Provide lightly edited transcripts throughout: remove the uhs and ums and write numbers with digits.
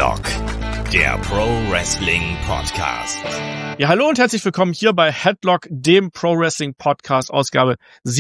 Headlock, der Pro Wrestling Podcast. Ja, hallo und herzlich willkommen hier bei Headlock, dem Pro Wrestling Podcast, Ausgabe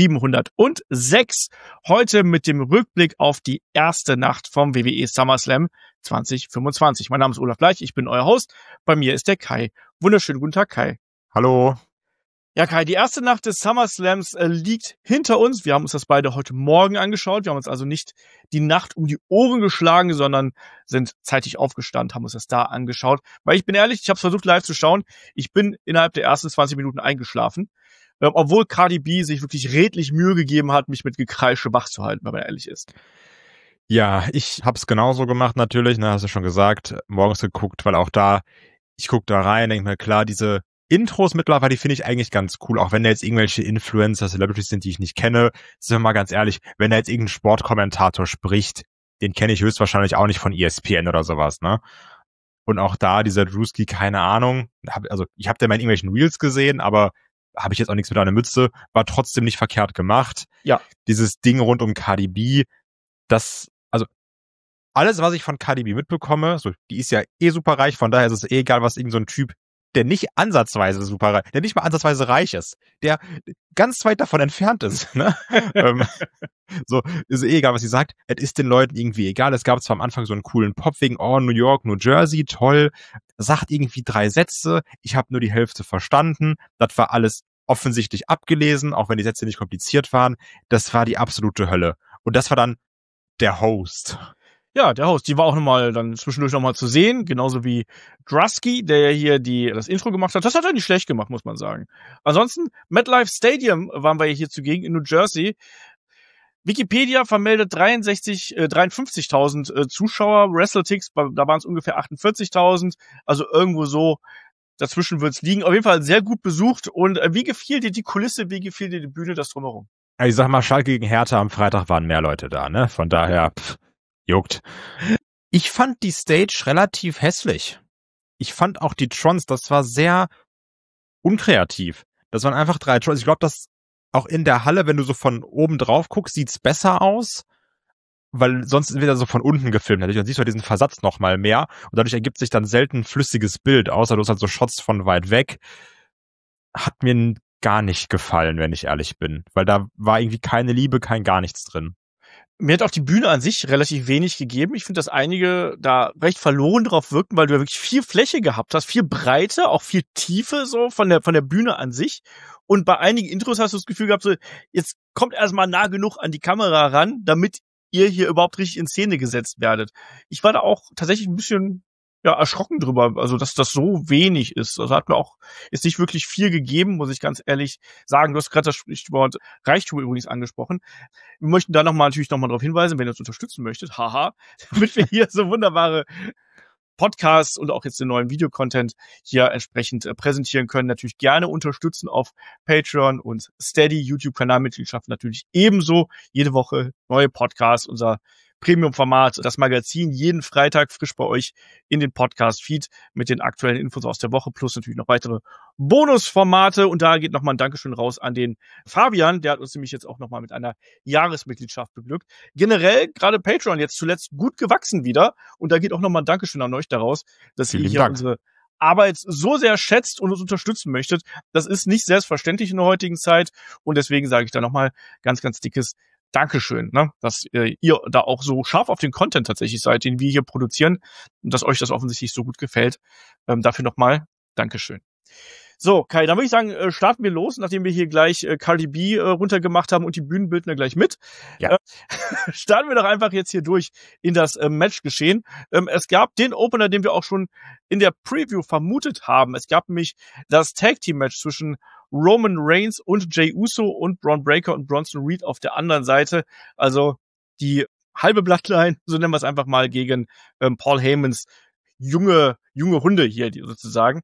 706. Heute mit dem Rückblick auf die erste Nacht vom WWE SummerSlam 2025. Mein Name ist Olaf Bleich, ich bin euer Host. Bei mir ist der Kai. Wunderschönen guten Tag, Kai. Hallo. Ja, Kai, die erste Nacht des SummerSlams liegt hinter uns. Wir haben uns das beide heute Morgen angeschaut. Wir haben uns also nicht die Nacht um die Ohren geschlagen, sondern sind zeitig aufgestanden, haben uns das da angeschaut. Weil ich bin ehrlich, ich habe versucht live zu schauen. Ich bin innerhalb der ersten 20 Minuten eingeschlafen. Obwohl Cardi B sich wirklich redlich Mühe gegeben hat, mich mit Gekreische wach zu halten, wenn man ehrlich ist. Ja, ich hab's genauso gemacht natürlich, hast du schon gesagt, morgens geguckt, weil auch da, ich guck da rein, denke mir, klar, diese Intros mittlerweile, die finde ich eigentlich ganz cool, auch wenn da jetzt irgendwelche Influencer, Celebrities sind, die ich nicht kenne. Sind wir mal ganz ehrlich, wenn da jetzt irgendein Sportkommentator spricht, den kenne ich höchstwahrscheinlich auch nicht von ESPN oder sowas, ne? Und auch da, dieser Drewski, keine Ahnung, also ich habe den mal in irgendwelchen Reels gesehen, aber habe ich jetzt auch nichts mit einer Mütze, war trotzdem nicht verkehrt gemacht. Ja. Dieses Ding rund um Cardi B, also alles, was ich von Cardi B mitbekomme, so, die ist ja super reich, von daher ist es egal, was irgend so ein Typ, der nicht ansatzweise super reich, der nicht mal ansatzweise reich ist, der ganz weit davon entfernt ist, ne? So, ist egal, was sie sagt. Es ist den Leuten irgendwie egal. Es gab zwar am Anfang so einen coolen Pop wegen, New York, New Jersey, toll. Sagt irgendwie 3 Sätze. Ich habe nur die Hälfte verstanden. Das war alles offensichtlich abgelesen, auch wenn die Sätze nicht kompliziert waren. Das war die absolute Hölle. Und das war dann der Host. Ja, der Host, die war auch dann zwischendurch nochmal zu sehen, genauso wie Drewski, der ja hier das Intro gemacht hat. Das hat er nicht schlecht gemacht, muss man sagen. Ansonsten, MetLife Stadium waren wir hier zugegen in New Jersey. Wikipedia vermeldet 53.000 Zuschauer, WrestleTix, da waren es ungefähr 48.000, also irgendwo so, dazwischen wird's liegen. Auf jeden Fall sehr gut besucht. Und wie gefiel dir die Kulisse, wie gefiel dir die Bühne, das Drumherum? Ich sag mal, Schalke gegen Hertha am Freitag waren mehr Leute da, ne? Von daher, juckt. Ich fand die Stage relativ hässlich. Ich fand auch die Trons, das war sehr unkreativ. Das waren einfach 3 Trons. Ich glaube, dass auch in der Halle, wenn du so von oben drauf guckst, sieht's besser aus, weil sonst wird er so von unten gefilmt. Natürlich, dann siehst du diesen Versatz noch mal mehr und dadurch ergibt sich dann selten ein flüssiges Bild, außer du hast halt so Shots von weit weg. Hat mir gar nicht gefallen, wenn ich ehrlich bin, weil da war irgendwie keine Liebe, kein gar nichts drin. Mir hat auch die Bühne an sich relativ wenig gegeben. Ich finde, dass einige da recht verloren drauf wirkten, weil du ja wirklich viel Fläche gehabt hast, viel Breite, auch viel Tiefe so von der Bühne an sich. Und bei einigen Intros hast du das Gefühl gehabt, so, jetzt kommt erstmal nah genug an die Kamera ran, damit ihr hier überhaupt richtig in Szene gesetzt werdet. Ich war da auch tatsächlich ein bisschen erschrocken drüber, also dass das so wenig ist. Also hat mir auch jetzt nicht wirklich viel gegeben, muss ich ganz ehrlich sagen. Du hast gerade das Stichwort Reichtum übrigens angesprochen. Wir möchten da natürlich nochmal darauf hinweisen, wenn ihr uns unterstützen möchtet, damit wir hier so wunderbare Podcasts und auch jetzt den neuen Videocontent hier entsprechend präsentieren können. Natürlich gerne unterstützen auf Patreon und Steady, YouTube-Kanalmitgliedschaft natürlich ebenso. Jede Woche neue Podcasts, unser Premium-Format, das Magazin, jeden Freitag frisch bei euch in den Podcast-Feed mit den aktuellen Infos aus der Woche, plus natürlich noch weitere Bonusformate. Und da geht nochmal ein Dankeschön raus an den Fabian, der hat uns nämlich jetzt auch nochmal mit einer Jahresmitgliedschaft beglückt. Generell, gerade Patreon jetzt zuletzt gut gewachsen wieder. Und da geht auch nochmal ein Dankeschön an euch daraus, dass ihr hier unsere Arbeit so sehr schätzt und uns unterstützen möchtet. Das ist nicht selbstverständlich in der heutigen Zeit. Und deswegen sage ich da nochmal ganz, ganz dickes Dankeschön, ne, dass ihr da auch so scharf auf den Content tatsächlich seid, den wir hier produzieren und dass euch das offensichtlich so gut gefällt. Dafür nochmal Dankeschön. So, Kai, dann würde ich sagen, starten wir los, nachdem wir hier gleich Cardi B runtergemacht haben und die Bühnenbildner gleich mit. Ja. Starten wir doch einfach jetzt hier durch in das Matchgeschehen. Es gab den Opener, den wir auch schon in der Preview vermutet haben. Es gab nämlich das Tag-Team-Match zwischen Roman Reigns und Jey Uso und Bron Breakker und Bronson Reed auf der anderen Seite. Also die halbe Bloodline, so nennen wir es einfach mal, gegen Paul Heymans junge Hunde hier sozusagen.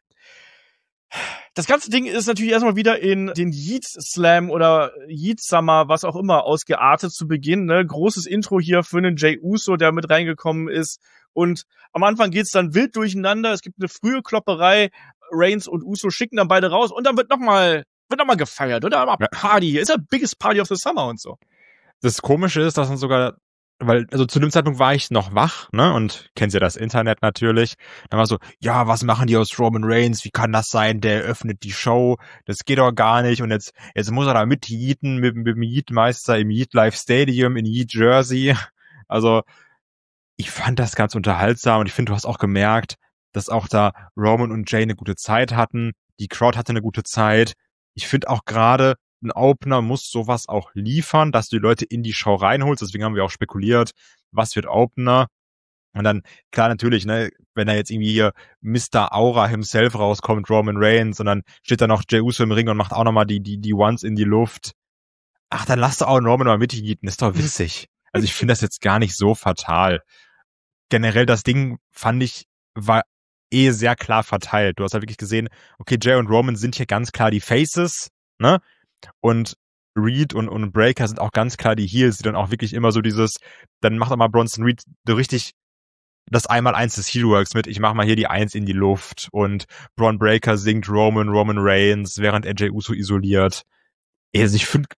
Das ganze Ding ist natürlich erstmal wieder in den Yeet Slam oder Yeet Summer, was auch immer, ausgeartet zu Beginn. Ne? Großes Intro hier für einen Jey Uso, der mit reingekommen ist. Und am Anfang geht's dann wild durcheinander. Es gibt eine frühe Klopperei. Reigns und Uso schicken dann beide raus. Und dann wird noch mal gefeiert, oder? Aber Party. Ist ja biggest Party of the Summer und so. Das Komische ist, dass dann sogar weil, also zu dem Zeitpunkt war ich noch wach, ne, und kennt ja das Internet natürlich. Dann war so, ja, was machen die aus Roman Reigns? Wie kann das sein? Der öffnet die Show. Das geht doch gar nicht. Und jetzt muss er da mit Yeeten, mit dem Yeet-Meister im Yeet Live Stadium in Yeet Jersey. Also, ich fand das ganz unterhaltsam und ich finde, du hast auch gemerkt, dass auch da Roman und Jay eine gute Zeit hatten. Die Crowd hatte eine gute Zeit. Ich finde auch gerade, ein Opener muss sowas auch liefern, dass du die Leute in die Show reinholst. Deswegen haben wir auch spekuliert, was wird Opener. Und dann, klar, natürlich, ne, wenn da jetzt irgendwie hier Mr. Aura himself rauskommt, Roman Reigns, und dann steht da noch Jey Uso im Ring und macht auch nochmal die Ones in die Luft. Ach, dann lass doch auch Roman mal mitgehen. Ist doch witzig. Also ich finde das jetzt gar nicht so fatal. Generell das Ding, fand ich, war sehr klar verteilt. Du hast halt wirklich gesehen, okay, Jey und Roman sind hier ganz klar die Faces, ne? Und Reed und Breaker sind auch ganz klar die Heels, die dann auch wirklich immer so dieses, dann macht auch mal Bronson Reed so richtig das 1x1 des Heelworks mit, ich mach mal hier die 1 in die Luft und Braun Breaker singt Roman Reigns, während er Jey Uso isoliert. Also ich finde,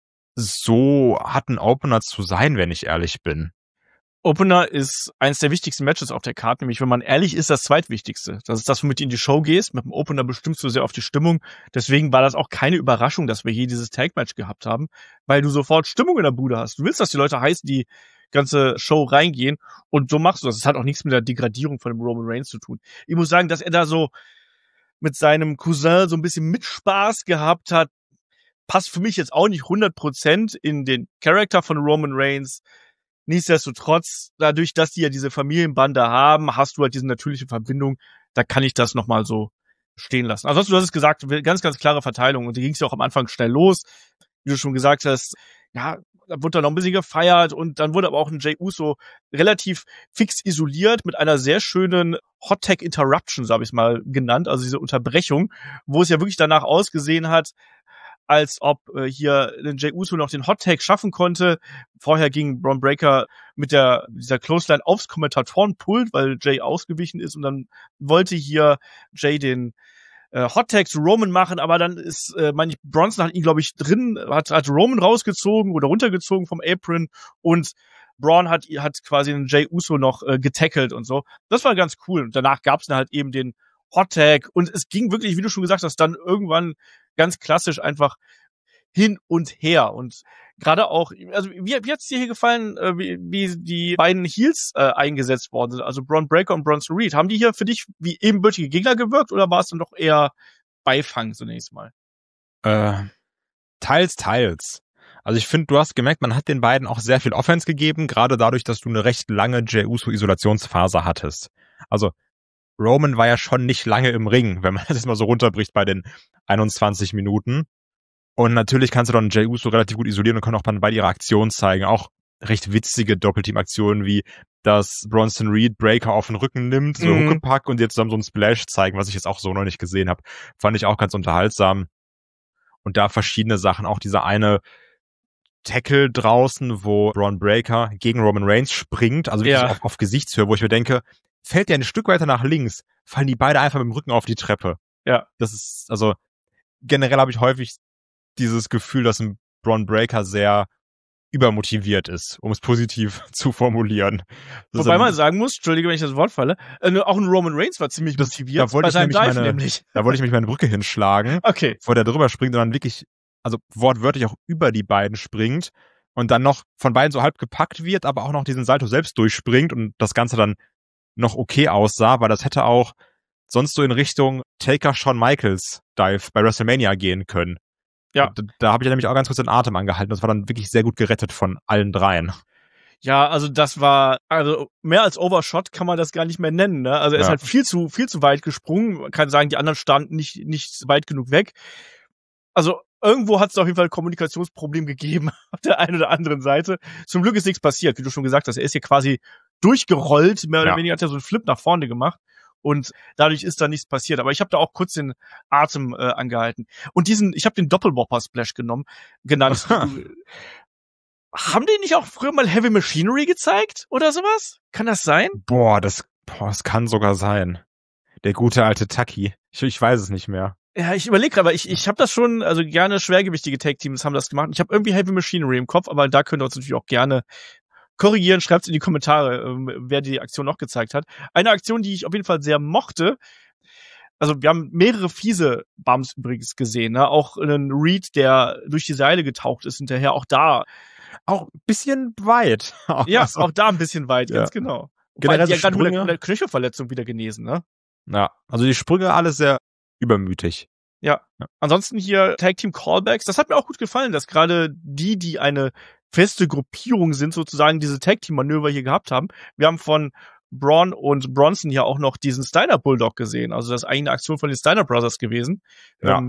so hat ein Opener zu sein, wenn ich ehrlich bin. Opener ist eines der wichtigsten Matches auf der Karte, nämlich, wenn man ehrlich ist, das zweitwichtigste. Das ist das, womit du in die Show gehst. Mit dem Opener bestimmst du sehr auf die Stimmung. Deswegen war das auch keine Überraschung, dass wir hier dieses Tag-Match gehabt haben, weil du sofort Stimmung in der Bude hast. Du willst, dass die Leute heiß die ganze Show reingehen und so machst du das. Das hat auch nichts mit der Degradierung von dem Roman Reigns zu tun. Ich muss sagen, dass er da so mit seinem Cousin so ein bisschen Mitspaß gehabt hat, passt für mich jetzt auch nicht 100% in den Charakter von Roman Reigns. Nichtsdestotrotz, dadurch, dass die ja diese Familienbande haben, hast du halt diese natürliche Verbindung. Da kann ich das nochmal so stehen lassen. Ansonsten, du hast es gesagt, ganz, ganz klare Verteilung. Und die ging es ja auch am Anfang schnell los. Wie du schon gesagt hast, ja, da wurde dann noch ein bisschen gefeiert. Und dann wurde aber auch ein Jey Uso relativ fix isoliert mit einer sehr schönen Hot Tag Interruption, so habe ich es mal genannt. Also diese Unterbrechung, wo es ja wirklich danach ausgesehen hat, als ob hier Jey Uso noch den Hot Tag schaffen konnte. Vorher ging Braun Breaker mit dieser Clothesline aufs Kommentatorenpult, weil Jey ausgewichen ist, und dann wollte hier Jey den Hot Tag zu Roman machen, aber dann ist Bronson hat ihn, glaube ich, drin, hat Roman rausgezogen oder runtergezogen vom Apron, und Braun hat quasi den Jey Uso noch getackelt und so. Das war ganz cool. Und danach gab es dann halt eben den Hot Tag, und es ging wirklich, wie du schon gesagt hast, dann irgendwann ganz klassisch einfach hin und her. Und gerade auch, also wie hat's dir hier gefallen, wie die beiden Heels eingesetzt worden sind, also Braun Breaker und Bronson Reed? Haben die hier für dich wie ebenbürtige Gegner gewirkt, oder war es dann doch eher Beifang zunächst mal? Teils. Also ich finde, du hast gemerkt, man hat den beiden auch sehr viel Offense gegeben, gerade dadurch, dass du eine recht lange Jey Uso-Isolationsphase hattest. Also Roman war ja schon nicht lange im Ring, wenn man das jetzt mal so runterbricht bei den 21 Minuten. Und natürlich kannst du dann Jey Uso relativ gut isolieren und können auch dann beide ihre Aktionen zeigen. Auch recht witzige Doppelteam-Aktionen, wie dass Bronson Reed Breaker auf den Rücken nimmt, so Huckepack, und jetzt zusammen so einen Splash zeigen, was ich jetzt auch so noch nicht gesehen habe. Fand ich auch ganz unterhaltsam. Und da verschiedene Sachen. Auch dieser eine Tackle draußen, wo Braun Breaker gegen Roman Reigns springt, also wirklich auf Gesichtshöhe, wo ich mir denke, fällt der ein Stück weiter nach links, fallen die beide einfach mit dem Rücken auf die Treppe. Ja. Das ist, also generell habe ich häufig dieses Gefühl, dass ein Braun Breaker sehr übermotiviert ist, um es positiv zu formulieren. Wobei man sagen muss, entschuldige, wenn ich das Wort falle, auch ein Roman Reigns war ziemlich motiviert bei seinem Dive nämlich. Da wollte ich mich meine Brücke hinschlagen, bevor der drüber springt und dann wirklich, also wortwörtlich auch über die beiden springt und dann noch von beiden so halb gepackt wird, aber auch noch diesen Salto selbst durchspringt und das Ganze dann noch okay aussah, weil das hätte auch sonst so in Richtung Taker Shawn Michaels Dive bei WrestleMania gehen können. Ja. Da habe ich nämlich auch ganz kurz den Atem angehalten. Das war dann wirklich sehr gut gerettet von allen dreien. Ja, also das war, also mehr als Overshot kann man das gar nicht mehr nennen, ne? Also er ist halt viel zu weit gesprungen. Man kann sagen, die anderen standen nicht weit genug weg. Also irgendwo hat es auf jeden Fall ein Kommunikationsproblem gegeben auf der einen oder anderen Seite. Zum Glück ist nichts passiert, wie du schon gesagt hast. Er ist hier quasi durchgerollt, mehr oder weniger hat er so einen Flip nach vorne gemacht. Und dadurch ist da nichts passiert. Aber ich habe da auch kurz den Atem angehalten. Und ich habe den Doppelwhopper-Splash genannt. Haben die nicht auch früher mal Heavy Machinery gezeigt oder sowas? Kann das sein? Boah, das kann sogar sein. Der gute alte Taki. Ich weiß es nicht mehr. Ja, ich überlege gerade, aber ich habe das schon, also gerne schwergewichtige Tag-Teams haben das gemacht. Ich habe irgendwie Heavy Machinery im Kopf, aber da könnt ihr uns natürlich auch gerne korrigieren, schreibt's in die Kommentare, wer die Aktion noch gezeigt hat. Eine Aktion, die ich auf jeden Fall sehr mochte, also wir haben mehrere fiese Bums übrigens gesehen, ne? Auch einen Reed, der durch die Seile getaucht ist hinterher, auch da. Auch ein bisschen weit. Ja, also, auch da ein bisschen weit, ganz genau. Generell die ja gerade Sprünge, eine Knöchelverletzung wieder genesen, ne? Ja, also die Sprünge alles sehr übermütig. Ja. Ansonsten hier Tag Team Callbacks, das hat mir auch gut gefallen, dass gerade die eine feste Gruppierung sind, sozusagen diese Tag Team Manöver hier gehabt haben. Wir haben von Braun und Bronson ja auch noch diesen Steiner Bulldog gesehen. Also das ist eigentlich eine Aktion von den Steiner Brothers gewesen. Ja.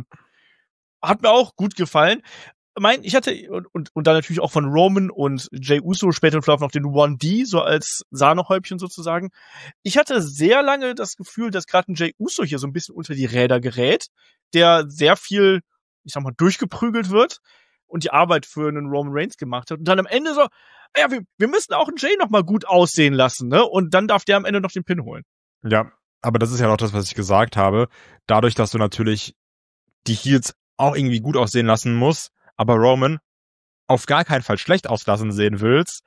Hat mir auch gut gefallen. Ich hatte, und dann natürlich auch von Roman und Jey Uso, später im Verlauf noch den 1D, so als Sahnehäubchen sozusagen. Ich hatte sehr lange das Gefühl, dass gerade ein Jey Uso hier so ein bisschen unter die Räder gerät, der sehr viel, ich sag mal, durchgeprügelt wird und die Arbeit für einen Roman Reigns gemacht hat. Und dann am Ende so, ja, wir müssen auch einen Jey noch mal gut aussehen lassen, ne? Und dann darf der am Ende noch den Pin holen. Ja, aber das ist ja noch das, was ich gesagt habe. Dadurch, dass du natürlich die Heels auch irgendwie gut aussehen lassen musst, aber Roman auf gar keinen Fall schlecht auslassen sehen willst,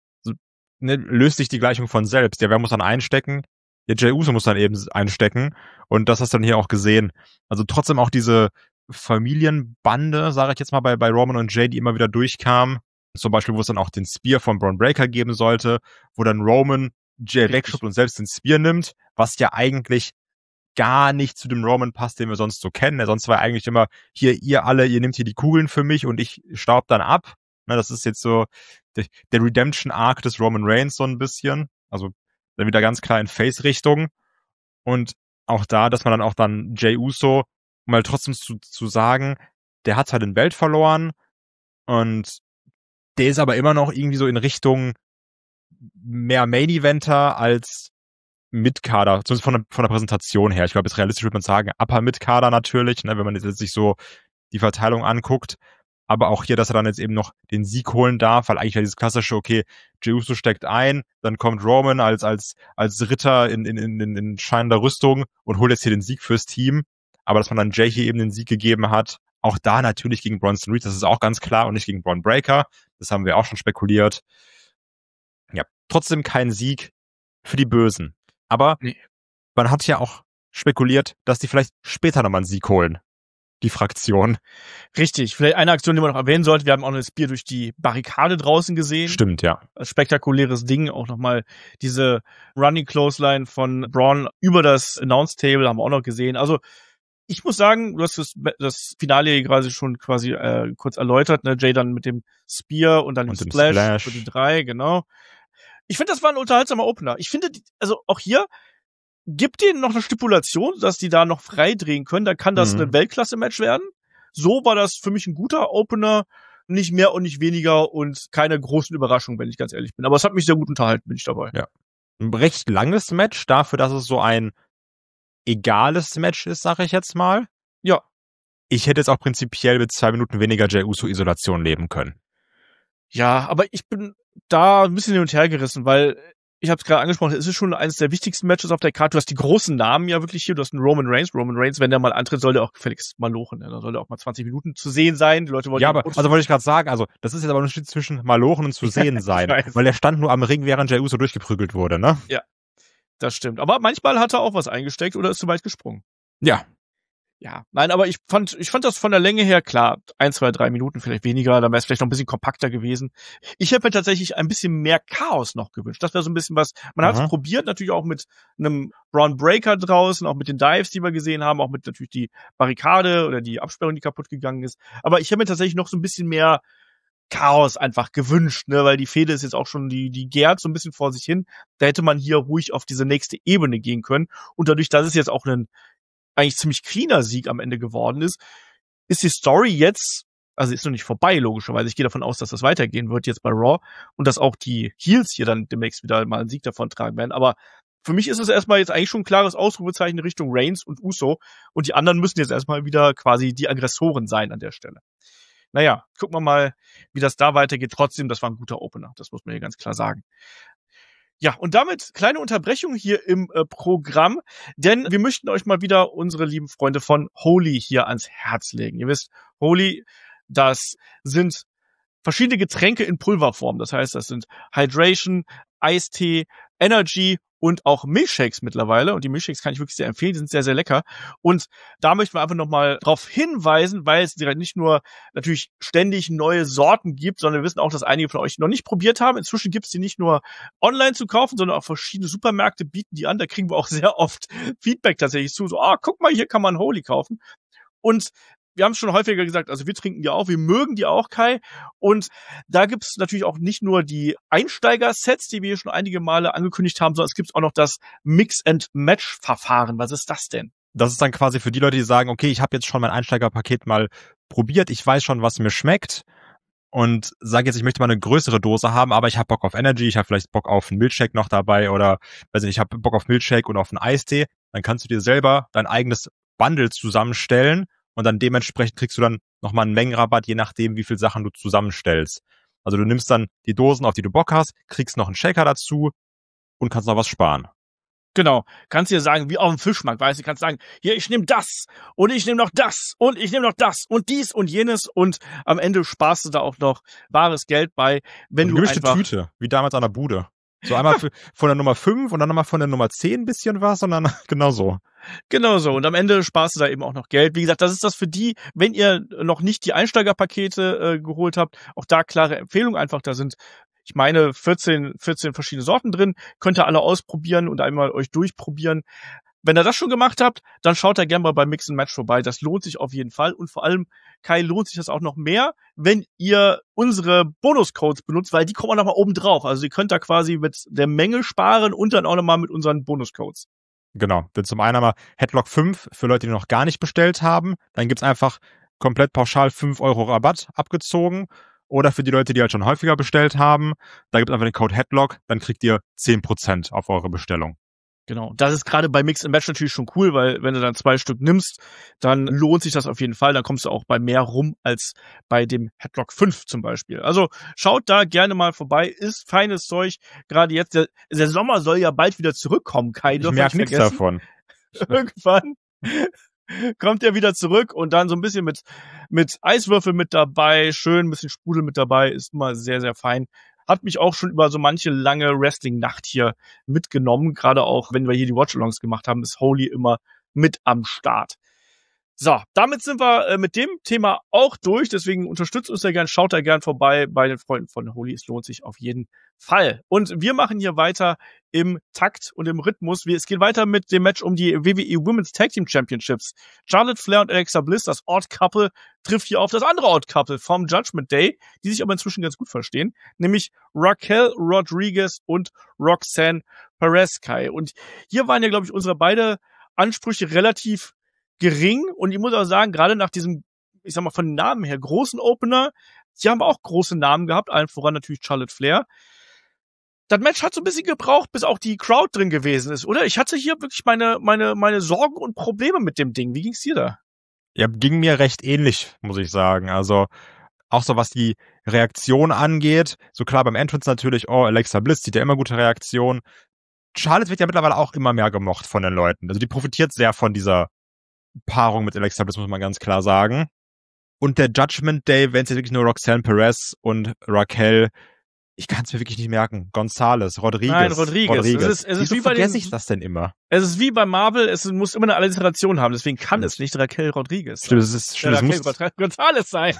ne, löst sich die Gleichung von selbst. Ja, wer muss dann einstecken? Der Jey Uso muss dann eben einstecken. Und das hast du dann hier auch gesehen. Also trotzdem auch diese Familienbande, sage ich jetzt mal, bei Roman und Jey, die immer wieder durchkam. Zum Beispiel, wo es dann auch den Spear von Braun Breaker geben sollte, wo dann Roman Jey wegschubst und selbst den Spear nimmt, was ja eigentlich gar nicht zu dem Roman passt, den wir sonst so kennen. Der sonst war eigentlich immer, hier, ihr nehmt hier die Kugeln für mich und ich staub dann ab. Na, das ist jetzt so der Redemption-Arc des Roman Reigns so ein bisschen. Also dann wieder ganz klar in Face-Richtung. Und auch da, dass man dann auch dann Jey Uso, um halt trotzdem zu sagen, der hat halt den Belt verloren und der ist aber immer noch irgendwie so in Richtung mehr Main-Eventer als Mid-Kader, zumindest von der Präsentation her. Ich glaube, jetzt realistisch würde man sagen, Upper-Mid-Kader natürlich, ne, wenn man jetzt sich so die Verteilung anguckt. Aber auch hier, dass er dann jetzt eben noch den Sieg holen darf, weil eigentlich ja dieses klassische, okay, Jey Uso steckt ein, dann kommt Roman als Ritter in scheinender Rüstung und holt jetzt hier den Sieg fürs Team. Aber dass man dann Jey hier eben den Sieg gegeben hat, auch da natürlich gegen Bronson Reed, das ist auch ganz klar, und nicht gegen Braun Breaker. Das haben wir auch schon spekuliert. Ja, trotzdem kein Sieg für die Bösen. Aber man hat ja auch spekuliert, dass die vielleicht später nochmal einen Sieg holen. Die Fraktion. Richtig. Vielleicht eine Aktion, die man noch erwähnen sollte. Wir haben auch noch das Spear durch die Barrikade draußen gesehen. Stimmt, ja. Spektakuläres Ding. Auch nochmal diese Running Clothesline von Braun über das Announce Table haben wir auch noch gesehen. Also, ich muss sagen, du hast das Finale gerade schon quasi kurz erläutert, ne? Jey dann mit dem Spear und dann dem Splash für die 3, genau. Ich finde, das war ein unterhaltsamer Opener. Ich finde, also auch hier, gibt denen noch eine Stipulation, dass die da noch frei drehen können, dann kann das ein Weltklasse-Match werden. So war das für mich ein guter Opener, nicht mehr und nicht weniger und keine großen Überraschungen, wenn ich ganz ehrlich bin. Aber es hat mich sehr gut unterhalten, bin ich dabei. Ja. Ein recht langes Match dafür, dass es so ein egales Match ist, sage ich jetzt mal. Ja. Ich hätte jetzt auch prinzipiell mit 2 Minuten weniger Jey Uso-Isolation leben können. Ja, aber ich bin da ein bisschen hin und her gerissen, weil ich habe es gerade angesprochen, es ist schon eines der wichtigsten Matches auf der Karte. Du hast die großen Namen ja wirklich hier. Du hast einen Roman Reigns. Roman Reigns, wenn der mal antritt, soll der auch gefälligst mal lochen. Da soll der auch mal 20 Minuten zu sehen sein. Die Leute wollen ja, aber also wollte ich gerade sagen, also das ist jetzt aber ein Unterschied zwischen mal lochen und zu sehen sein. Weil er stand nur am Ring, während Jey Uso durchgeprügelt wurde, ne? Ja, das stimmt. Aber manchmal hat er auch was eingesteckt oder ist zu weit gesprungen. Ja. Ja, nein, aber ich fand das von der Länge her klar. 1, 2, 3 Minuten, vielleicht weniger, dann wäre es vielleicht noch ein bisschen kompakter gewesen. Ich hätte mir tatsächlich ein bisschen mehr Chaos noch gewünscht. Das wäre so ein bisschen was, man hat es probiert, natürlich auch mit einem Braun Breaker draußen, auch mit den Dives, die wir gesehen haben, auch mit natürlich die Barrikade oder die Absperrung, die kaputt gegangen ist. Aber ich hätte mir tatsächlich noch so ein bisschen mehr Chaos einfach gewünscht, ne, weil die Fehde ist jetzt auch schon, die gärt so ein bisschen vor sich hin. Da hätte man hier ruhig auf diese nächste Ebene gehen können. Und dadurch, dass es jetzt auch ein eigentlich ziemlich cleaner Sieg am Ende geworden ist die Story jetzt, also ist noch nicht vorbei, logischerweise. Ich gehe davon aus, dass das weitergehen wird jetzt bei Raw und dass auch die Heels hier dann demnächst wieder mal einen Sieg davon tragen werden. Aber für mich ist es erstmal jetzt eigentlich schon ein klares Ausrufezeichen in Richtung Reigns und Uso und die anderen müssen jetzt erstmal wieder quasi die Aggressoren sein an der Stelle. Naja, gucken wir mal, wie das da weitergeht. Trotzdem, das war ein guter Opener, das muss man hier ganz klar sagen. Ja, und damit kleine Unterbrechung hier im Programm, denn wir möchten euch mal wieder unsere lieben Freunde von Holy hier ans Herz legen. Ihr wisst, Holy, das sind verschiedene Getränke in Pulverform. Das heißt, das sind Hydration, Eistee, Energy und auch Milchshakes mittlerweile. Und die Milchshakes kann ich wirklich sehr empfehlen. Die sind sehr, sehr lecker. Und da möchten wir einfach nochmal drauf hinweisen, weil es nicht nur natürlich ständig neue Sorten gibt, sondern wir wissen auch, dass einige von euch noch nicht probiert haben. Inzwischen gibt es die nicht nur online zu kaufen, sondern auch verschiedene Supermärkte bieten die an. Da kriegen wir auch sehr oft Feedback tatsächlich zu. So, guck mal, hier kann man Holy kaufen. Und wir haben es schon häufiger gesagt, also wir trinken die auch, wir mögen die auch, Kai. Und da gibt es natürlich auch nicht nur die Einsteiger-Sets, die wir schon einige Male angekündigt haben, sondern es gibt auch noch das Mix-and-Match-Verfahren. Was ist das denn? Das ist dann quasi für die Leute, die sagen, okay, ich habe jetzt schon mein Einsteigerpaket mal probiert, ich weiß schon, was mir schmeckt und sage jetzt, ich möchte mal eine größere Dose haben, aber ich habe Bock auf Energy, ich habe vielleicht Bock auf einen Milkshake noch dabei oder weiß nicht, ich habe Bock auf Milkshake und auf einen Eistee. Dann kannst du dir selber dein eigenes Bundle zusammenstellen und dann dementsprechend kriegst du dann nochmal einen Mengenrabatt, je nachdem, wie viel Sachen du zusammenstellst. Also du nimmst dann die Dosen, auf die du Bock hast, kriegst noch einen Shaker dazu und kannst noch was sparen. Genau. Kannst dir sagen, wie auf dem Fischmarkt, weißt du, kannst sagen, hier, ich nehme das und ich nehme noch das und ich nehme noch das und dies und jenes und am Ende sparst du da auch noch bares Geld bei, wenn du gemischte einfach... Tüte, wie damals an der Bude. So einmal von der Nummer 5 und dann nochmal von der Nummer 10 ein bisschen was und dann genau so. Genau so. Und am Ende sparst du da eben auch noch Geld. Wie gesagt, das ist das für die, wenn ihr noch nicht die Einsteigerpakete geholt habt, auch da klare Empfehlung einfach. Da sind, ich meine, 14 verschiedene Sorten drin. Könnt ihr alle ausprobieren und einmal euch durchprobieren. Wenn ihr das schon gemacht habt, dann schaut da gerne mal bei Mix and Match vorbei. Das lohnt sich auf jeden Fall. Und vor allem, Kai, lohnt sich das auch noch mehr, wenn ihr unsere Bonuscodes benutzt, weil die kommen auch nochmal oben drauf. Also ihr könnt da quasi mit der Menge sparen und dann auch nochmal mit unseren Bonuscodes. Genau. Denn zum einen einmal Headlock 5 für Leute, die noch gar nicht bestellt haben. Dann gibt's einfach komplett pauschal 5 € Rabatt abgezogen. Oder für die Leute, die halt schon häufiger bestellt haben, da gibt's einfach den Code Headlock, dann kriegt ihr 10% auf eure Bestellung. Genau. Das ist gerade bei Mix and Match natürlich schon cool, weil wenn du dann 2 Stück nimmst, dann lohnt sich das auf jeden Fall. Dann kommst du auch bei mehr rum als bei dem Headlock 5 zum Beispiel. Also schaut da gerne mal vorbei. Ist feines Zeug. Gerade jetzt, der Sommer soll ja bald wieder zurückkommen, Kai. Ich merke nichts davon. Irgendwann kommt er wieder zurück und dann so ein bisschen mit Eiswürfel mit dabei, schön ein bisschen Sprudel mit dabei, ist immer sehr, sehr fein. Hat mich auch schon über so manche lange Wrestling-Nacht hier mitgenommen. Gerade auch, wenn wir hier die Watch-Alongs gemacht haben, ist Holy immer mit am Start. So, damit sind wir mit dem Thema auch durch. Deswegen unterstützt uns da gern, schaut da gern vorbei bei den Freunden von Holy. Es lohnt sich auf jeden Fall. Und wir machen hier weiter im Takt und im Rhythmus. Es geht weiter mit dem Match um die WWE Women's Tag Team Championships. Charlotte Flair und Alexa Bliss, das Odd Couple, trifft hier auf das andere Odd Couple vom Judgment Day, die sich aber inzwischen ganz gut verstehen, nämlich Raquel Rodriguez und Roxanne Perez, Kai. Und hier waren ja, glaube ich, unsere beide Ansprüche relativ gering. Und ich muss auch sagen, gerade nach diesem, ich sag mal, von den Namen her großen Opener, sie haben auch große Namen gehabt, allen voran natürlich Charlotte Flair. Das Match hat so ein bisschen gebraucht, bis auch die Crowd drin gewesen ist, oder? Ich hatte hier wirklich meine Sorgen und Probleme mit dem Ding. Wie ging's dir da? Ja, ging mir recht ähnlich, muss ich sagen. Also auch so, was die Reaktion angeht. So klar, beim Entrance natürlich, Alexa Bliss zieht ja immer gute Reaktionen. Charlotte wird ja mittlerweile auch immer mehr gemocht von den Leuten. Also die profitiert sehr von dieser Paarung mit Alexa Bliss, muss man ganz klar sagen. Und der Judgment Day, wenn es jetzt wirklich nur Roxanne Perez und Raquel, ich kann es mir wirklich nicht merken. González, Rodriguez. Nein, Rodriguez. Es ist wie bei vergesse ich das denn immer? Es ist wie bei Marvel, es muss immer eine Alliteration haben, deswegen kann es nicht Raquel Rodriguez sein. Stimmt, Raquel González sein.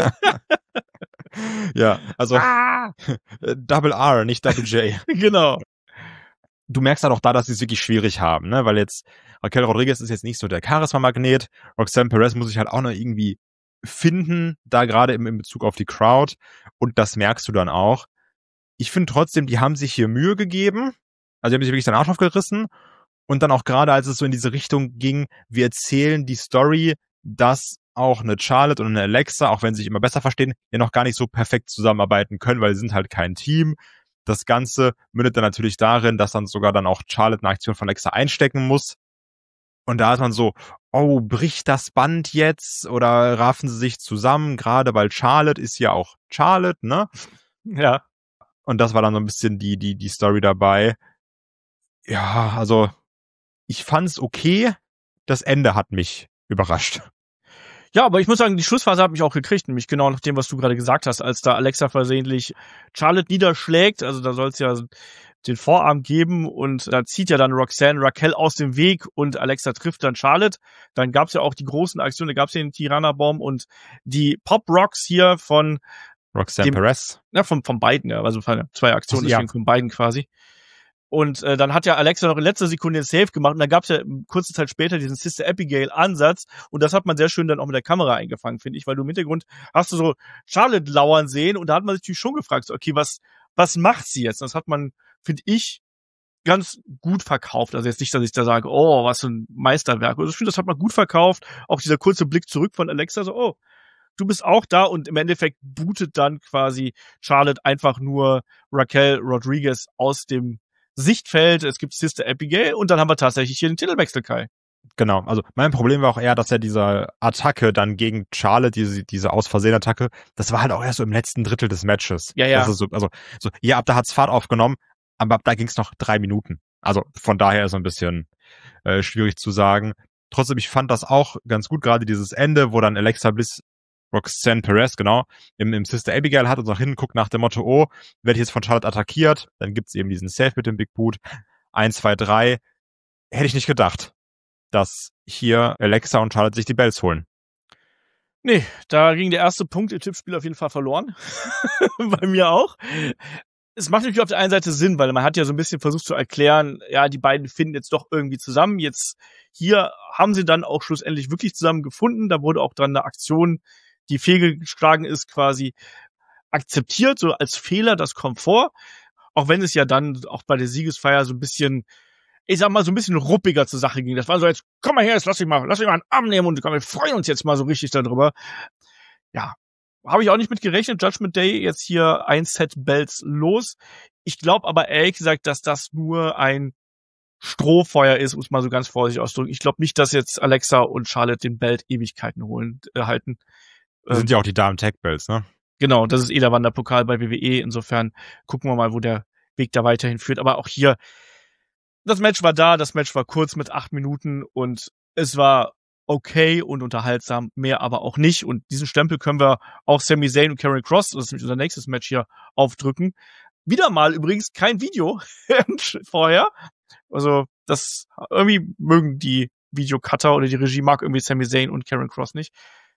Ja, also Double R, nicht Double J. Genau. Du merkst halt auch da, dass sie es wirklich schwierig haben, ne? Weil jetzt Raquel Rodriguez ist jetzt nicht so der Charisma-Magnet. Roxanne Perez muss sich halt auch noch irgendwie finden, da gerade in Bezug auf die Crowd. Und das merkst du dann auch. Ich finde trotzdem, die haben sich hier Mühe gegeben. Also die haben sich wirklich den Arsch aufgerissen. Und dann auch gerade, als es so in diese Richtung ging, wir erzählen die Story, dass auch eine Charlotte und eine Alexa, auch wenn sie sich immer besser verstehen, ja noch gar nicht so perfekt zusammenarbeiten können, weil sie sind halt kein Team. Das Ganze mündet dann natürlich darin, dass dann sogar dann auch Charlotte eine Aktion von Alexa einstecken muss. Und da ist man so, bricht das Band jetzt oder raffen sie sich zusammen? Gerade weil Charlotte ist ja auch Charlotte, ne? Ja. Und das war dann so ein bisschen die Story dabei. Ja, also ich fand's okay. Das Ende hat mich überrascht. Ja, aber ich muss sagen, die Schlussphase hat mich auch gekriegt, nämlich genau nach dem, was du gerade gesagt hast, als da Alexa versehentlich Charlotte niederschlägt. Also da soll es ja den Vorarm geben und da zieht ja dann Roxanne Raquel aus dem Weg und Alexa trifft dann Charlotte. Dann gab's ja auch die großen Aktionen, da gab's ja den Tirana-Bomb und die Pop-Rocks hier von Roxanne Perez. Ja, von beiden, ja, also von 2 Aktionen, deswegen von beiden quasi. Und dann hat ja Alexa noch in letzter Sekunde den Save gemacht und dann gab's ja kurze Zeit später diesen Sister Abigail-Ansatz und das hat man sehr schön dann auch mit der Kamera eingefangen, finde ich, weil du im Hintergrund hast du so Charlotte lauern sehen und da hat man sich natürlich schon gefragt, so, okay, was macht sie jetzt? Und das hat man, finde ich, ganz gut verkauft. Also jetzt nicht, dass ich da sage, oh, was für ein Meisterwerk. Also ich finde, das hat man gut verkauft. Auch dieser kurze Blick zurück von Alexa, so, oh, du bist auch da und im Endeffekt bootet dann quasi Charlotte einfach nur Raquel Rodriguez aus dem Sichtfeld, es gibt Sister Abigail und dann haben wir tatsächlich hier den Titelwechsel, Kai. Genau, also mein Problem war auch eher, dass ja diese Attacke dann gegen Charlotte, diese Aus-Versehen-Attacke, das war halt auch erst so im letzten Drittel des Matches. Ja. Das ist so, ja, ab da hat's Fahrt aufgenommen, aber ab da ging's noch 3 Minuten. Also von daher ist so ein bisschen schwierig zu sagen. Trotzdem, ich fand das auch ganz gut, gerade dieses Ende, wo dann Alexa Bliss Roxanne Perez, genau, im Sister Abigail hat und nach hinten guckt nach dem Motto, oh, werde ich jetzt von Charlotte attackiert, dann gibt's eben diesen Save mit dem Big Boot. 1, 2, 3. Hätte ich nicht gedacht, dass hier Alexa und Charlotte sich die Bells holen. Nee, da ging der erste Punkt im Tippspiel auf jeden Fall verloren. Bei mir auch. Es macht natürlich auf der einen Seite Sinn, weil man hat ja so ein bisschen versucht zu erklären, ja, die beiden finden jetzt doch irgendwie zusammen. Jetzt hier haben sie dann auch schlussendlich wirklich zusammen gefunden. Da wurde auch dann eine Aktion, die fehlgeschlagen ist, quasi akzeptiert, so als Fehler, das kommt vor. Auch wenn es ja dann auch bei der Siegesfeier so ein bisschen, ich sag mal, so ein bisschen ruppiger zur Sache ging. Das war so jetzt, komm mal her, jetzt lass dich mal einen Arm nehmen und komm, wir freuen uns jetzt mal so richtig darüber. Ja, habe ich auch nicht mit gerechnet. Judgment Day jetzt hier ein Set Belts los. Ich glaube aber ehrlich gesagt, dass das nur ein Strohfeuer ist, muss man so ganz vorsichtig ausdrücken. Ich glaube nicht, dass jetzt Alexa und Charlotte den Belt Ewigkeiten halten. Das sind ja auch die Damen-Tag-Belts, ne? Genau, das ist der Wanderpokal bei WWE. Insofern gucken wir mal, wo der Weg da weiterhin führt. Aber auch hier, das Match war da, das Match war kurz mit 8 Minuten und es war okay und unterhaltsam, mehr aber auch nicht. Und diesen Stempel können wir auch Sami Zayn und Karrion Kross, das ist nämlich unser nächstes Match hier, aufdrücken. Wieder mal übrigens kein Video vorher. Also das irgendwie mögen die Videocutter oder die Regie mag irgendwie Sami Zayn und Karrion Kross nicht.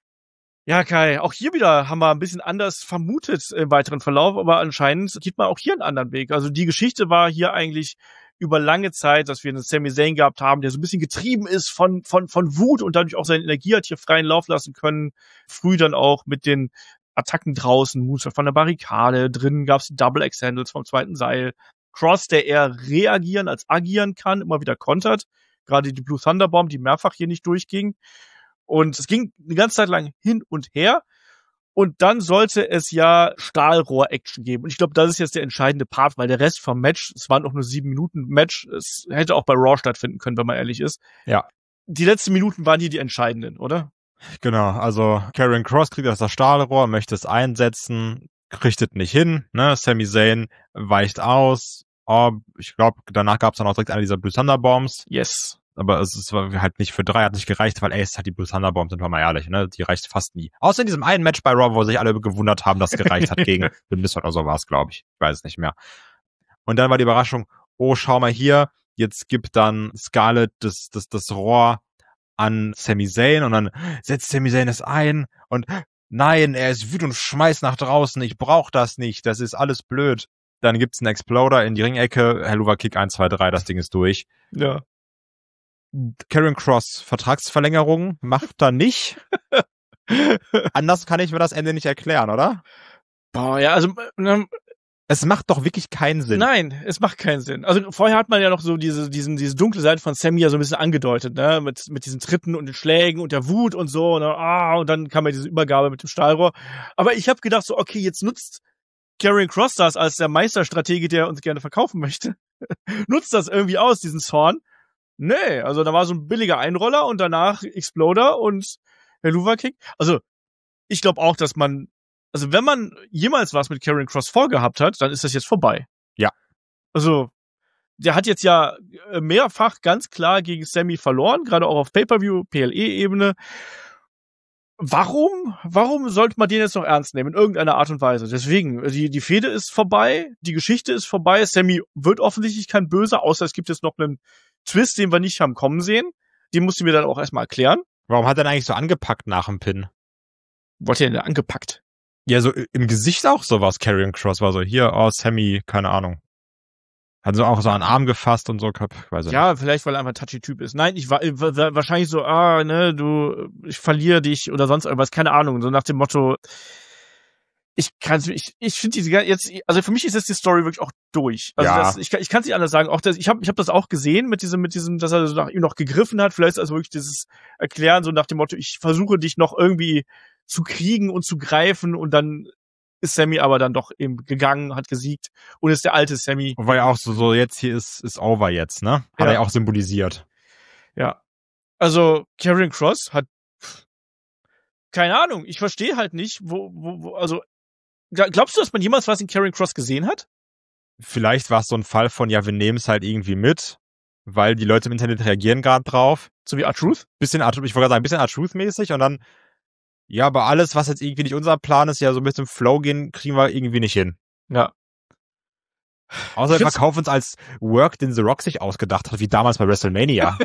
Ja, Kai, auch hier wieder haben wir ein bisschen anders vermutet im weiteren Verlauf, aber anscheinend geht man auch hier einen anderen Weg. Also die Geschichte war hier eigentlich über lange Zeit, dass wir einen Sami Zayn gehabt haben, der so ein bisschen getrieben ist von Wut und dadurch auch seine Energie hat hier freien Lauf lassen können. Früh dann auch mit den Attacken draußen, Moonsault von der Barrikade, drinnen gab's die Double Axe Handles vom zweiten Seil. Cross, der eher reagieren als agieren kann, immer wieder kontert. Gerade die Blue Thunder Bomb, die mehrfach hier nicht durchging. Und es ging eine ganze Zeit lang hin und her. Und dann sollte es ja Stahlrohr-Action geben. Und ich glaube, das ist jetzt der entscheidende Part, weil der Rest vom Match, es waren auch nur 7 Minuten Match, es hätte auch bei Raw stattfinden können, wenn man ehrlich ist. Ja. Die letzten Minuten waren hier die entscheidenden, oder? Genau, also Karrion Kross kriegt das Stahlrohr, möchte es einsetzen, kriegt es nicht hin, ne? Sami Zayn weicht aus. Oh, ich glaube, danach gab es dann auch direkt eine dieser Blue Thunder Bombs. Yes. Aber es war halt nicht für 3, hat nicht gereicht, weil es hat die Blue Thunder Bomb, sind wir mal ehrlich, ne? Die reicht fast nie. Außer in diesem einen Match bei Raw, wo sich alle gewundert haben, dass es gereicht hat gegen den Mist oder so war es, glaube ich. Ich weiß es nicht mehr. Und dann war die Überraschung, oh, schau mal hier, jetzt gibt dann Scarlett das Rohr an Sami Zayn und dann setzt Sami Zayn es ein und nein, er ist wütend und schmeißt nach draußen, ich brauch das nicht, das ist alles blöd. Dann gibt's einen Exploder in die Ringecke, Helluva Kick 1, 2, 3, das Ding ist durch. Ja. Karrion Kross, Vertragsverlängerung macht er nicht. Anders kann ich mir das Ende nicht erklären, oder? Boah, ja, also es macht doch wirklich keinen Sinn. Nein, es macht keinen Sinn. Also vorher hat man ja noch so diese dunkle Seite von Sami ja so ein bisschen angedeutet, ne, mit diesen Tritten und den Schlägen und der Wut und so, und dann kam ja diese Übergabe mit dem Stahlrohr. Aber ich habe gedacht so, okay, jetzt nutzt Karrion Kross das als der Meisterstratege, der uns gerne verkaufen möchte. Nutzt das irgendwie aus, diesen Zorn. Nee, also da war so ein billiger Einroller und danach Exploder und Helluva Kick. Also ich glaube auch, dass man, also wenn man jemals was mit Karrion Kross vorgehabt hat, dann ist das jetzt vorbei. Ja. Also der hat jetzt ja mehrfach ganz klar gegen Sami verloren, gerade auch auf Pay-Per-View, PLE-Ebene. Warum sollte man den jetzt noch ernst nehmen? In irgendeiner Art und Weise. Deswegen, die Fehde ist vorbei, die Geschichte ist vorbei, Sammy wird offensichtlich kein Böser, außer es gibt jetzt noch einen Twist, den wir nicht haben kommen sehen. Den musst du mir dann auch erstmal erklären. Warum hat er denn eigentlich so angepackt nach dem Pin? Wo hat er denn angepackt? Ja, so im Gesicht auch sowas. Karrion Kross war so, hier, Sammy, keine Ahnung. Hat so auch so einen Arm gefasst und so, weiß ich Ja, nicht. vielleicht, weil er einfach ein Touchy-Typ ist. Nein, ich war wahrscheinlich so, ich verliere dich oder sonst irgendwas, keine Ahnung. So nach dem Motto, ich finde diese jetzt, also für mich ist jetzt die Story wirklich auch durch. Also Ja. ich kann es nicht anders sagen. Auch ich habe das auch gesehen mit diesem, dass er so nach ihm noch gegriffen hat. Vielleicht ist also wirklich dieses Erklären so nach dem Motto, ich versuche dich noch irgendwie zu kriegen und zu greifen und dann ist Sammy aber dann doch eben gegangen, hat gesiegt und ist der alte Sammy. War ja auch so jetzt hier ist over jetzt, ne? Hat er ja auch symbolisiert. Ja. Also, Karrion Kross hat, keine Ahnung, ich verstehe halt nicht, also, glaubst du, dass man jemals was in Karrion Kross gesehen hat? Vielleicht war es so ein Fall von, ja, wir nehmen es halt irgendwie mit, weil die Leute im Internet reagieren gerade drauf. So wie R-Truth? Ich wollte gerade sagen, ein bisschen R-Truth-mäßig und dann, ja, aber alles, was jetzt irgendwie nicht unser Plan ist, ja, so ein bisschen Flow gehen, kriegen wir irgendwie nicht hin. Ja. Außer wir verkaufen uns als Work, den The Rock sich ausgedacht hat, wie damals bei WrestleMania.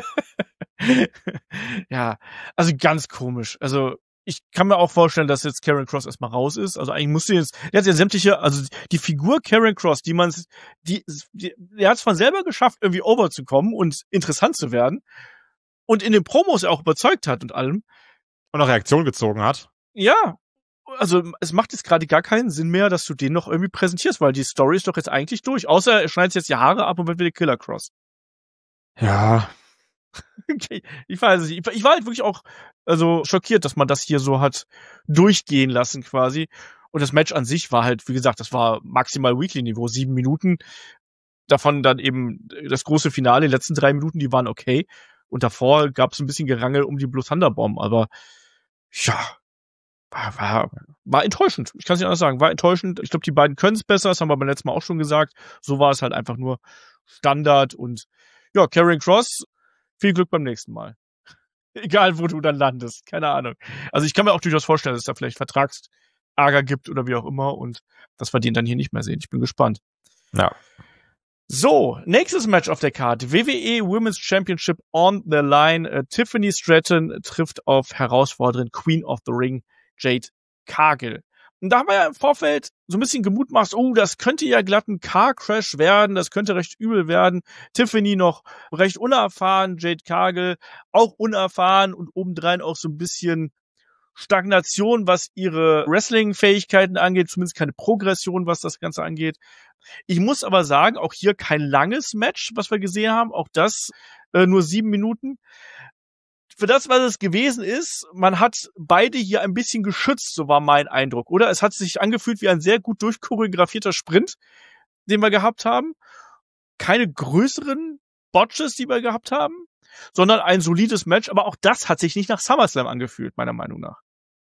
Ja, also ganz komisch. Also, ich kann mir auch vorstellen, dass jetzt Karrion Kross erstmal raus ist. Also eigentlich musste jetzt, der hat ja sämtliche, also die Figur Karrion Kross, der hat es von selber geschafft, irgendwie overzukommen und interessant zu werden. Und in den Promos auch überzeugt hat und allem. Und auch Reaktion gezogen hat. Ja, also es macht jetzt gerade gar keinen Sinn mehr, dass du den noch irgendwie präsentierst, weil die Story ist doch jetzt eigentlich durch. Außer er schneidet jetzt die Haare ab und wird wieder Killer Kross. Ja. Okay. Ich weiß es nicht. Ich war halt wirklich auch schockiert, dass man das hier so hat durchgehen lassen quasi. Und das Match an sich war halt, wie gesagt, das war maximal Weekly-Niveau, 7 Minuten. Davon dann eben das große Finale, die letzten 3 Minuten, die waren okay. Und davor gab es ein bisschen Gerangel um die Blue Thunder Bomb, aber ja, war enttäuschend. Ich kann es nicht anders sagen. War enttäuschend. Ich glaube, die beiden können es besser. Das haben wir beim letzten Mal auch schon gesagt. So war es halt einfach nur Standard. Und ja, Karrion Kross, viel Glück beim nächsten Mal. Egal, wo du dann landest. Keine Ahnung. Also ich kann mir auch durchaus vorstellen, dass es da vielleicht Vertragsärger gibt oder wie auch immer. Und dass wir den dann hier nicht mehr sehen. Ich bin gespannt. Ja. So, nächstes Match auf der Karte. WWE Women's Championship on the line. Tiffany Stratton trifft auf Herausforderin Queen of the Ring, Jade Cargill. Und da haben wir ja im Vorfeld so ein bisschen gemutmaßt, das könnte ja glatt ein Car-Crash werden, das könnte recht übel werden. Tiffany noch recht unerfahren, Jade Cargill auch unerfahren und obendrein auch so ein bisschen Stagnation, was ihre Wrestling-Fähigkeiten angeht, zumindest keine Progression, was das Ganze angeht. Ich muss aber sagen, auch hier kein langes Match, was wir gesehen haben, auch das nur 7 Minuten. Für das, was es gewesen ist, man hat beide hier ein bisschen geschützt, so war mein Eindruck, oder? Es hat sich angefühlt wie ein sehr gut durchchoreografierter Sprint, den wir gehabt haben. Keine größeren Botches, die wir gehabt haben, sondern ein solides Match, aber auch das hat sich nicht nach SummerSlam angefühlt, meiner Meinung nach.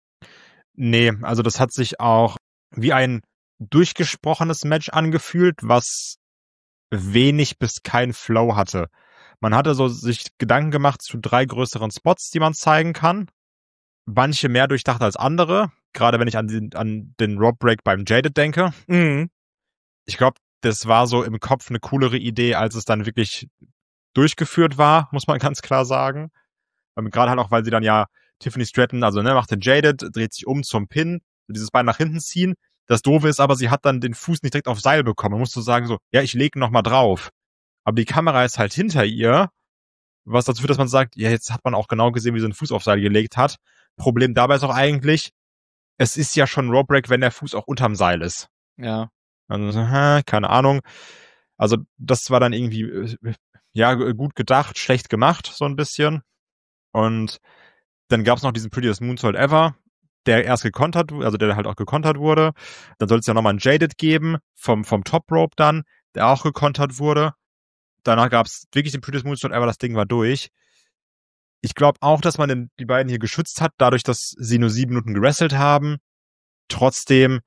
Nee, also das hat sich auch wie ein durchgesprochenes Match angefühlt, was wenig bis kein Flow hatte. Man hatte so sich Gedanken gemacht zu 3 größeren Spots, die man zeigen kann. Manche mehr durchdacht als andere, gerade wenn ich an den Rope Break beim Jaded denke. Mhm. Ich glaube, das war so im Kopf eine coolere Idee, als es dann wirklich durchgeführt war, muss man ganz klar sagen. Gerade halt auch, weil sie dann ja Tiffany Stratton, also macht den Jaded, dreht sich um zum Pin, dieses Bein nach hinten ziehen. Das Doofe ist aber, sie hat dann den Fuß nicht direkt auf Seil bekommen. Man muss so sagen so, ja, ich lege noch mal drauf. Aber die Kamera ist halt hinter ihr, was dazu führt, dass man sagt, ja, jetzt hat man auch genau gesehen, wie sie den Fuß auf Seil gelegt hat. Problem dabei ist auch eigentlich, es ist ja schon Rope Break, wenn der Fuß auch unterm Seil ist. Ja. Also, keine Ahnung. Also das war dann irgendwie, ja, gut gedacht, schlecht gemacht, so ein bisschen. Und dann gab es noch diesen Prettiest Moonsault Ever, der erst gekontert, also der halt auch gekontert wurde. Dann soll es ja nochmal einen Jaded geben, vom Top Rope dann, der auch gekontert wurde. Danach gab es wirklich den Prettiest Moonsault Ever, das Ding war durch. Ich glaube auch, dass man die beiden hier geschützt hat, dadurch, dass sie nur 7 Minuten gewrestelt haben. Trotzdem,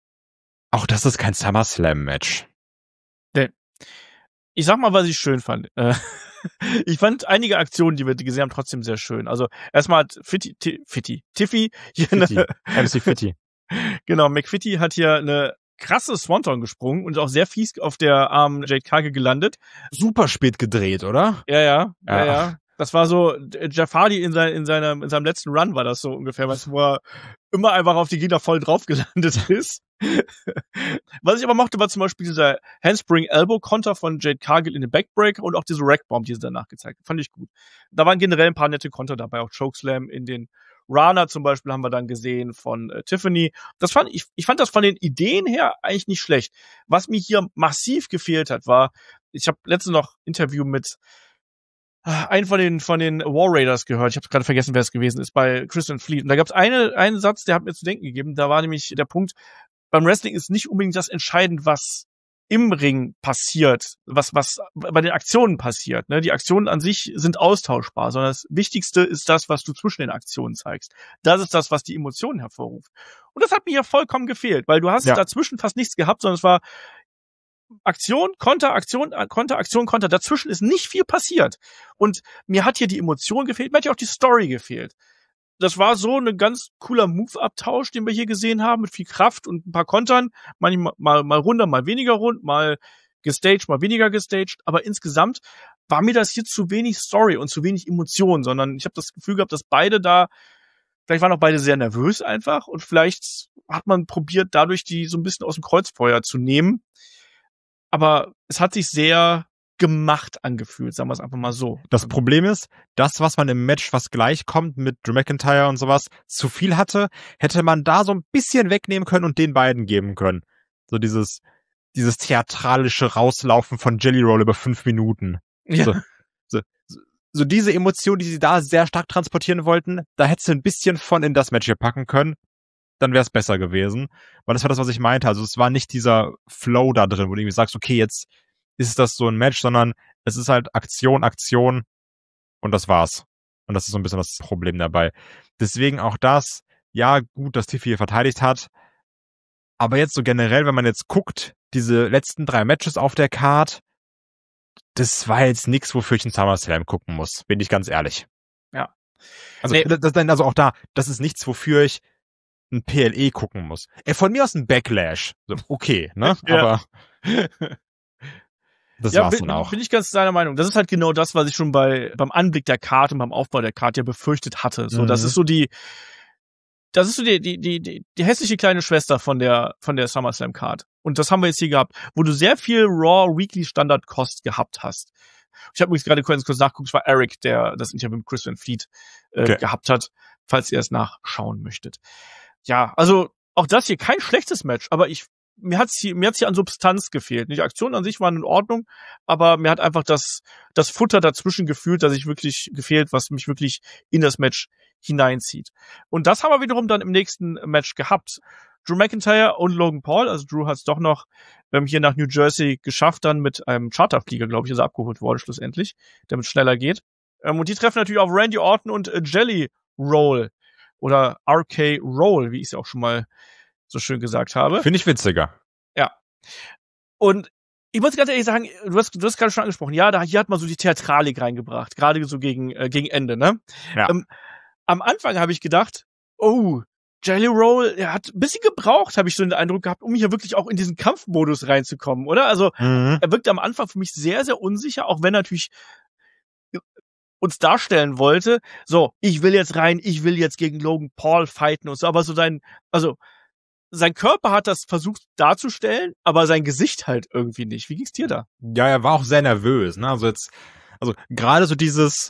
auch das ist kein SummerSlam-Match. Ich sag mal, was ich schön fand. Ich fand einige Aktionen, die wir gesehen haben, trotzdem sehr schön. Also erstmal hat Tiffy hier MC Fitty. Genau, McFitty hat hier eine krasse Swanton gesprungen und auch sehr fies auf der armen Jade Cargill gelandet. Super spät gedreht, oder? Ja. Das war so, Jeff Hardy in seinem letzten Run war das so ungefähr, wo er immer einfach auf die Gegner voll drauf gelandet ist. Was ich aber mochte, war zum Beispiel dieser Handspring-Elbow-Konter von Jade Cargill in den Backbreaker und auch diese Rackbomb, die sie danach gezeigt hat. Fand ich gut. Da waren generell ein paar nette Konter dabei, auch Chokeslam in den Rana zum Beispiel haben wir dann gesehen von Tiffany. Ich fand das von den Ideen her eigentlich nicht schlecht. Was mir hier massiv gefehlt hat, war, ich habe letztens noch ein Interview mit einen von den War Raiders gehört. Ich habe gerade vergessen, wer es gewesen ist, bei Christian Fleet. Und da gab es einen Satz, der hat mir zu denken gegeben. Da war nämlich der Punkt, beim Wrestling ist nicht unbedingt das entscheidend, was im Ring passiert, was bei den Aktionen passiert. Ne? Die Aktionen an sich sind austauschbar, sondern das Wichtigste ist das, was du zwischen den Aktionen zeigst. Das ist das, was die Emotionen hervorruft. Und das hat mir ja vollkommen gefehlt, weil du hast dazwischen fast nichts gehabt, sondern es war Aktion, Konter, Aktion, Konter, Aktion, Konter. Dazwischen ist nicht viel passiert. Und mir hat hier die Emotion gefehlt, mir hat hier auch die Story gefehlt. Das war so ein ganz cooler Move-Abtausch, den wir hier gesehen haben, mit viel Kraft und ein paar Kontern. Mal runder, mal weniger rund, mal gestaged, mal weniger gestaged. Aber insgesamt war mir das hier zu wenig Story und zu wenig Emotion, sondern ich habe das Gefühl gehabt, dass beide da, vielleicht waren auch beide sehr nervös einfach und vielleicht hat man probiert, dadurch die so ein bisschen aus dem Kreuzfeuer zu nehmen. Aber es hat sich sehr gemacht angefühlt, sagen wir es einfach mal so. Das Problem ist, das, was man im Match, was gleich kommt mit Drew McIntyre und sowas, zu viel hatte, hätte man da so ein bisschen wegnehmen können und den beiden geben können. So dieses theatralische Rauslaufen von Jelly Roll über 5 Minuten. Ja. So diese Emotion, die sie da sehr stark transportieren wollten, da hättest du ein bisschen von in das Match hier packen können. Dann wäre es besser gewesen. Weil das war das, was ich meinte. Also es war nicht dieser Flow da drin, wo du irgendwie sagst, okay, jetzt ist das so ein Match, sondern es ist halt Aktion und das war's. Und das ist so ein bisschen das Problem dabei. Deswegen auch das, ja gut, dass Tiffy hier verteidigt hat. Aber jetzt so generell, wenn man jetzt guckt, diese letzten 3 Matches auf der Card, das war jetzt nichts, wofür ich einen SummerSlam gucken muss. Bin ich ganz ehrlich. Ja. Also, also auch da, das ist nichts, wofür ich ein PLE gucken muss. Von mir aus ein Backlash. So, okay, ne? Ja. Aber das war's dann auch. Bin ich ganz deiner Meinung. Das ist halt genau das, was ich schon beim Anblick der Karte und beim Aufbau der Karte ja befürchtet hatte. So, das ist so die hässliche kleine Schwester von der SummerSlam Card. Und das haben wir jetzt hier gehabt, wo du sehr viel Raw Weekly Standard Cost gehabt hast. Ich habe übrigens gerade kurz nachgeguckt, es war Eric, der das Interview mit Christian Fleet gehabt hat, falls ihr es nachschauen möchtet. Ja, also auch das hier kein schlechtes Match, aber mir hat's hier an Substanz gefehlt. Die Aktionen an sich waren in Ordnung, aber mir hat einfach das Futter dazwischen gefühlt, gefehlt, was mich wirklich in das Match hineinzieht. Und das haben wir wiederum dann im nächsten Match gehabt. Drew McIntyre und Logan Paul, also Drew hat's doch noch hier nach New Jersey geschafft, dann mit einem Charterflieger, glaube ich, ist er abgeholt worden schlussendlich, damit es schneller geht. Und die treffen natürlich auf Randy Orton und Jelly Roll oder RK Roll, wie ich es ja auch schon mal so schön gesagt habe. Finde ich witziger. Ja. Und ich muss ganz ehrlich sagen, du hast gerade schon angesprochen, ja, hier hat man so die Theatralik reingebracht, gerade so gegen Ende, ne? Ja. Am Anfang habe ich gedacht, oh, Jelly Roll, er hat ein bisschen gebraucht, habe ich so den Eindruck gehabt, um hier wirklich auch in diesen Kampfmodus reinzukommen, oder? Also, er wirkte am Anfang für mich sehr, sehr unsicher, auch wenn er natürlich uns darstellen wollte, so, ich will jetzt rein, ich will jetzt gegen Logan Paul fighten und so, aber so sein Körper hat das versucht darzustellen, aber sein Gesicht halt irgendwie nicht. Wie ging's dir da? Ja, er war auch sehr nervös, ne? Also gerade so dieses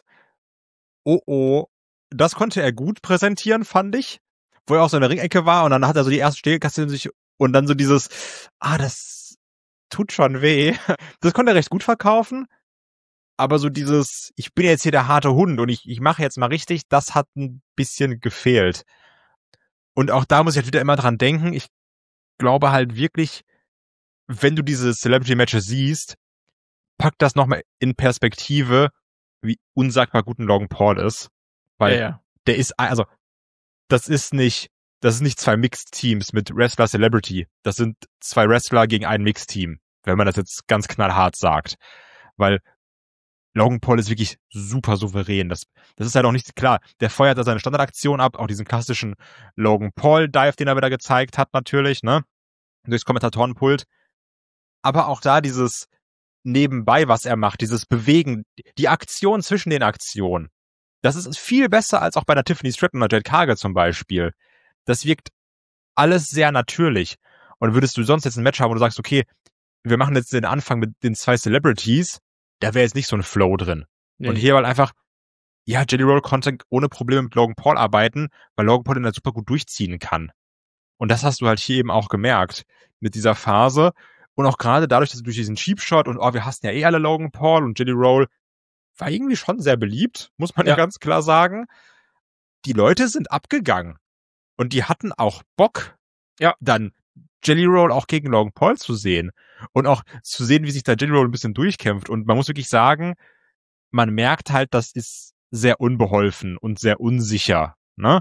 das konnte er gut präsentieren, fand ich. Wo er auch so in der Ringecke war und dann hat er so die erste Stehkasse sich und dann so dieses, das tut schon weh. Das konnte er recht gut verkaufen. Aber so dieses, ich bin jetzt hier der harte Hund und ich mache jetzt mal richtig, das hat ein bisschen gefehlt. Und auch da muss ich halt wieder immer dran denken, ich glaube halt wirklich, wenn du diese Celebrity-Matches siehst, pack das nochmal in Perspektive, wie unsagbar gut ein Logan Paul ist. Weil der ist, also, das ist nicht 2 Mixed-Teams mit Wrestler-Celebrity. Das sind 2 Wrestler gegen ein Mixed-Team, wenn man das jetzt ganz knallhart sagt. Weil Logan Paul ist wirklich super souverän. Das ist halt auch nicht klar. Der feuert da seine Standardaktion ab, auch diesen klassischen Logan Paul Dive, den er wieder gezeigt hat, natürlich, ne? Durchs Kommentatorenpult. Aber auch da dieses nebenbei, was er macht, dieses Bewegen, die Aktion zwischen den Aktionen. Das ist viel besser als auch bei der Tiffany Stratton oder Jade Cargill zum Beispiel. Das wirkt alles sehr natürlich. Und würdest du sonst jetzt ein Match haben, wo du sagst, okay, wir machen jetzt den Anfang mit den 2 Celebrities, da wäre jetzt nicht so ein Flow drin. Nee. Und hier war einfach, ja, Jelly Roll konnte ohne Probleme mit Logan Paul arbeiten, weil Logan Paul den halt super gut durchziehen kann. Und das hast du halt hier eben auch gemerkt mit dieser Phase. Und auch gerade dadurch, dass du durch diesen Cheap Shot und wir hassen ja eh alle Logan Paul und Jelly Roll war irgendwie schon sehr beliebt, muss man ja ganz klar sagen. Die Leute sind abgegangen. Und die hatten auch Bock, dann Jelly Roll auch gegen Logan Paul zu sehen. Und auch zu sehen, wie sich da Jelly Roll ein bisschen durchkämpft. Und man muss wirklich sagen, man merkt halt, das ist sehr unbeholfen und sehr unsicher, ne?